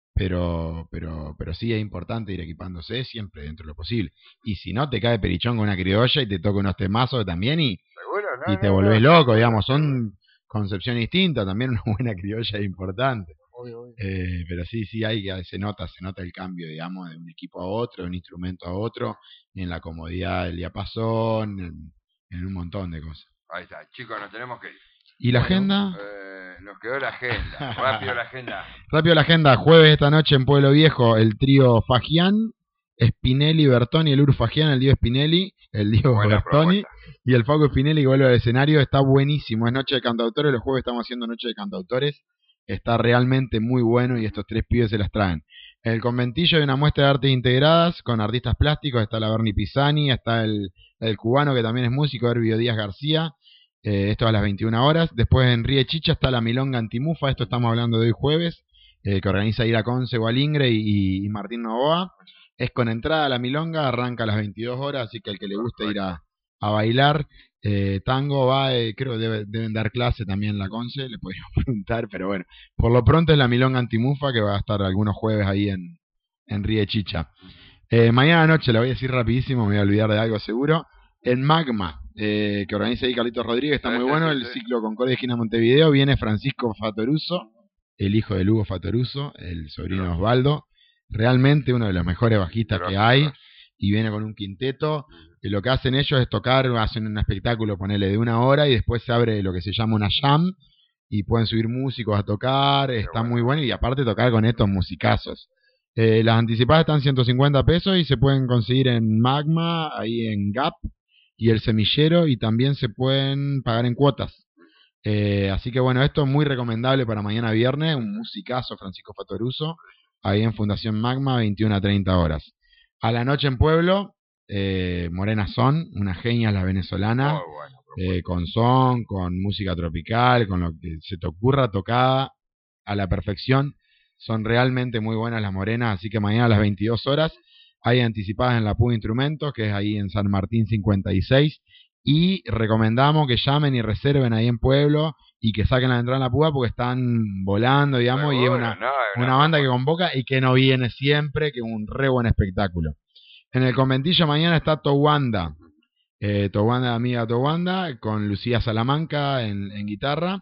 Pero, pero, pero sí es importante ir equipándose siempre dentro de lo posible. Y si no, te cae perichón con una criolla y te toca unos temazos también y, ¿Seguro? No, y te no, volvés no, loco, seguro, digamos, seguro. son concepciones distintas, también una buena criolla es importante. Obvio, obvio. Eh, pero sí, sí hay que se nota, se nota el cambio, digamos, de un equipo a otro, de un instrumento a otro, en la comodidad del diapasón, en, en un montón de cosas. Ahí está, chicos, nos tenemos que ir. ¿Y la Bueno, agenda? Eh, nos quedó la agenda. Rápido la agenda. Rápido la agenda, jueves esta noche en Pueblo Viejo, el trío Fagián, Spinelli, Bertoni, el Ur Fagián, el Dio Spinelli, el Dio Buena Bertoni propuesta. y el Faco Spinelli que vuelve al escenario. Está buenísimo, es Noche de Cantautores, los jueves estamos haciendo Noche de Cantautores. Está realmente muy bueno y estos tres pibes se las traen. En el conventillo hay una muestra de artes integradas con artistas plásticos, está la Berni Pisani, está el, el cubano que también es músico, Herbio Díaz García. Eh, esto a las veintiuna horas. Después en Rie Chicha está la Milonga Antimufa, esto estamos hablando de hoy jueves, eh, que organiza Ira Conce, Gualingre y, y Martín Novoa. Es con entrada a la Milonga, arranca a las veintidós horas, así que al que le guste ir a, a bailar, eh, tango va, eh, creo que debe- deben dar clase también en la Conce, le podríamos preguntar, pero bueno, por lo pronto es la Milonga Antimufa que va a estar algunos jueves ahí en, en Rie Chicha. Eh, mañana noche, lo voy a decir rapidísimo, me voy a olvidar de algo seguro. En Magma, eh, que organiza ahí Carlitos Rodríguez, está Sí, muy sí, bueno. sí, El sí. ciclo Concordia Esquina Montevideo. Viene Francisco Fatoruso, el hijo de Lugo Fatoruso, el sobrino de Osvaldo. Realmente uno de los mejores bajistas que Grosso, hay. grosso. Y viene con un quinteto. Y lo que hacen ellos es tocar, hacen un espectáculo, ponele de una hora y después se abre lo que se llama una jam. Y pueden subir músicos a tocar, está bueno. muy bueno. Y aparte tocar con estos musicazos. Eh, las anticipadas están ciento cincuenta pesos y se pueden conseguir en Magma, ahí en Gap y el Semillero, y también se pueden pagar en cuotas. Eh, así que bueno, esto es muy recomendable para mañana viernes, un musicazo Francisco Fatoruso, ahí en Fundación Magma, veintiuna a treinta horas. A la noche en Pueblo, eh, Morena Son, una genia la venezolana, Muy bueno. eh, con son, con música tropical, con lo que se te ocurra, tocada a la perfección. Son realmente muy buenas las morenas, así que mañana a las veintidós horas hay anticipadas en la P U Instrumentos, que es ahí en San Martín cincuenta y seis, y recomendamos que llamen y reserven ahí en Pueblo y que saquen la entrada en la púa porque están volando, digamos, y es Seguro, una, no, una no, banda no. que convoca y que no viene siempre, que es un re buen espectáculo. En el conventillo mañana está Towanda, eh, Towanda, amiga Towanda, con Lucía Salamanca en, en guitarra,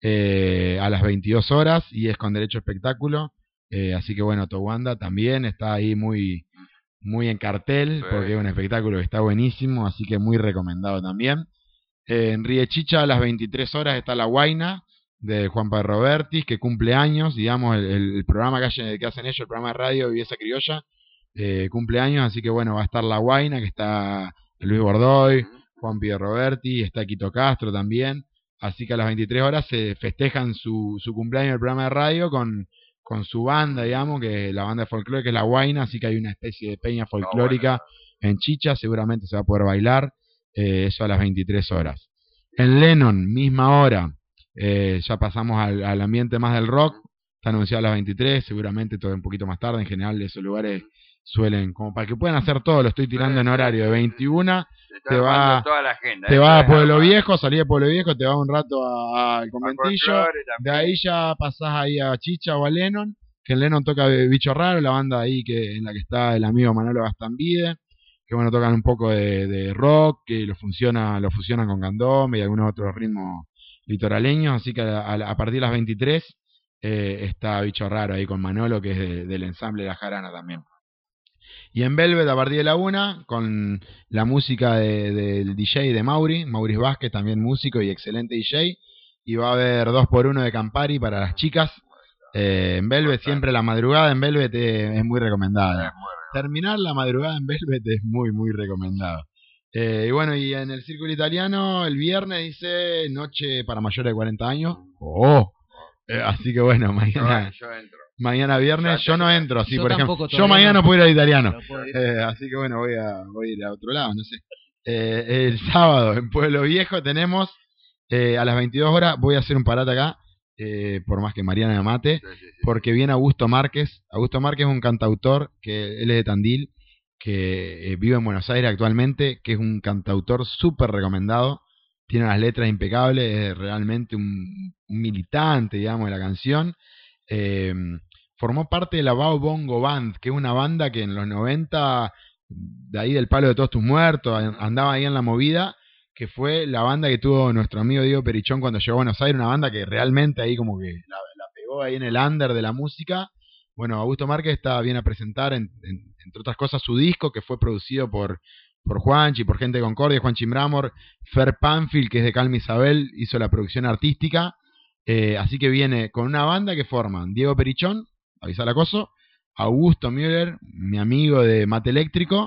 eh, a las veintidós horas y es con derecho a espectáculo. Eh, así que bueno, Towanda también está ahí muy, muy en cartel Sí. porque es un espectáculo que está buenísimo, así que muy recomendado también. Eh, en Rie Chicha a las veintitrés horas está La Guaina de Juan Pablo Robertis, que cumple años, digamos, el, el programa que, hacen- que hacen ellos, el programa de radio Viveza Criolla, eh, cumple años, así que bueno, va a estar La Guaina, que está Luis Bordoy, Juan Pío Roberti, está Quito Castro también, así que a las veintitrés horas se festejan su, su cumpleaños del programa de radio con, con su banda, digamos, que es la banda de folclore, que es La Guaina, así que hay una especie de peña folclórica en Chicha, seguramente se va a poder bailar, eh, eso a las veintitrés horas. En Lennon, misma hora, eh, ya pasamos al, al ambiente más del rock, está anunciado a las veintitrés, seguramente todo un poquito más tarde, en general esos lugares suelen, como para que puedan hacer todo, lo estoy tirando en horario de veintiuna, Se está te armando va- toda la agenda. te Eso vas es a Pueblo armar. Viejo, salís de Pueblo Viejo, te vas un rato a- al Al conventillo, folclore de también. ahí ya pasás ahí a Chicha o a Lennon, que en Lennon toca Bicho Raro, la banda ahí que en la que está el amigo Manolo Gastambide, que bueno, tocan un poco de, de rock, que lo funciona, lo fusionan con candombe y algunos otros ritmos litoraleños, así que a, a- a partir de las veintitrés eh, está Bicho Raro ahí con Manolo, que es de- del ensamble La Jarana también. Y en Velvet a partir de la una, con la música de, del D J de Mauri, Maurice Vázquez, también músico y excelente D J. Y va a haber dos por uno de Campari para las chicas. Eh, en Velvet, siempre la madrugada en Velvet es, es muy recomendada. Terminar la madrugada en Velvet es muy, muy recomendado. Eh, y bueno, y en el Círculo Italiano, el viernes dice noche para mayores de cuarenta años. ¡Oh! Eh, así que bueno, mañana... Yo, yo entro. Mañana viernes yo no entro, sí, Yo por ejemplo. tampoco, Yo mañana no. puedo ir al italiano. No puedo ir. Eh, así que bueno, voy a, voy a ir a otro lado, no sé. Eh, el sábado en Pueblo Viejo tenemos eh, a las veintidós horas, voy a hacer un parate acá, eh, por más que Mariana me mate, Sí, sí, sí. porque viene Augusto Márquez. Augusto Márquez es un cantautor, que él es de Tandil, que eh, vive en Buenos Aires actualmente, que es un cantautor súper recomendado. Tiene las letras impecables, es realmente un, un militante, digamos, de la canción. Eh, formó parte de la Bao Bongo Band, que es una banda que en los noventa, de ahí del Palo de Todos Tus Muertos, andaba ahí en la movida, que fue la banda que tuvo nuestro amigo Diego Perichón cuando llegó a Buenos Aires, una banda que realmente ahí como que la, la pegó ahí en el under de la música. Bueno, Augusto Márquez está bien a presentar, en, en, entre otras cosas, su disco, que fue producido por, por Juanchi, por gente de Concordia, Juan Chimbramor. Fer Panfield, que es de Calma Isabel, hizo la producción artística. Eh, así que viene con una banda que forman Diego Perichón, Avisar Acoso, Augusto Müller, mi amigo de Mate Eléctrico,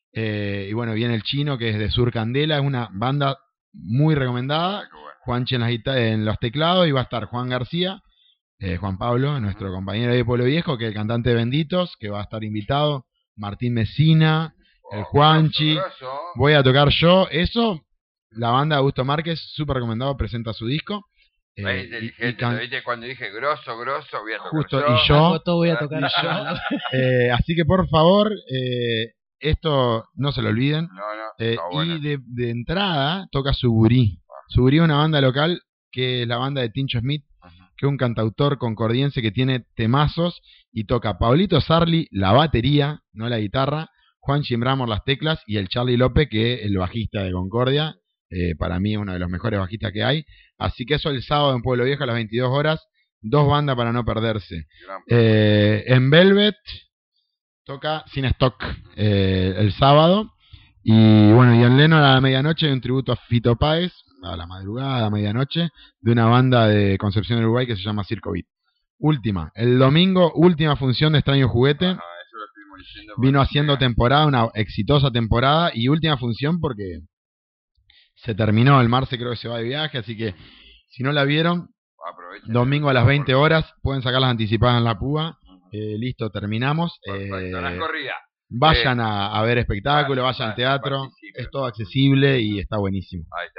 eh, y bueno, viene el Chino, que es de Sur Candela, es una banda muy recomendada. Juanchi en, las guita- en los teclados, y va a estar Juan García, eh, Juan Pablo, nuestro compañero de Pueblo Viejo, que es el cantante de Benditos, que va a estar invitado, Martín Mesina, el Juanchi, Grosso. voy a tocar yo, eso, la banda de Augusto Márquez, súper recomendado, presenta su disco. Es Eh, y- y inteligente, can- ¿no? ¿Viste? Cuando dije grosso, grosso, voy a tocar Justo, yo. y yo, Algo todo voy a tocar y yo. yo. Eh, así que por favor, eh, esto no se lo olviden. No, no, Eh, está bueno. y de, de entrada toca Suburí. Suburí es una banda local, que es la banda de Tincho Smith, Ajá. que es un cantautor concordiense que tiene temazos, y toca Pablito Sarli la batería, no la guitarra, Juan Chimbramor las teclas, y el Charlie López, que es el bajista de Concordia. Eh, para mí es uno de los mejores bajistas que hay. Así que eso el sábado en Pueblo Viejo a las veintidós horas, dos bandas para no perderse. Gran- Eh, en Velvet toca Sin Stock eh, el sábado. Y bueno, y en Leno a la medianoche hay un tributo a Fito Páez, a la madrugada, a la medianoche, de una banda de Concepción del Uruguay que se llama Circo Beat. Última, el domingo, última función de Extraño Juguete. Ajá, eso lo estuvimos diciendo Vino porque- haciendo temporada, una exitosa temporada, y última función porque se terminó. El Marce creo que se va de viaje, así que si no la vieron, Aprovechen. domingo a las veinte horas, pueden sacar las anticipadas en la púa. Ujú. Eh, listo, terminamos. Perfecto, Eh, las corridas. vayan a, a ver espectáculos, vayan, vayan al vayan, teatro, participen. es todo accesible y está buenísimo. Ahí está.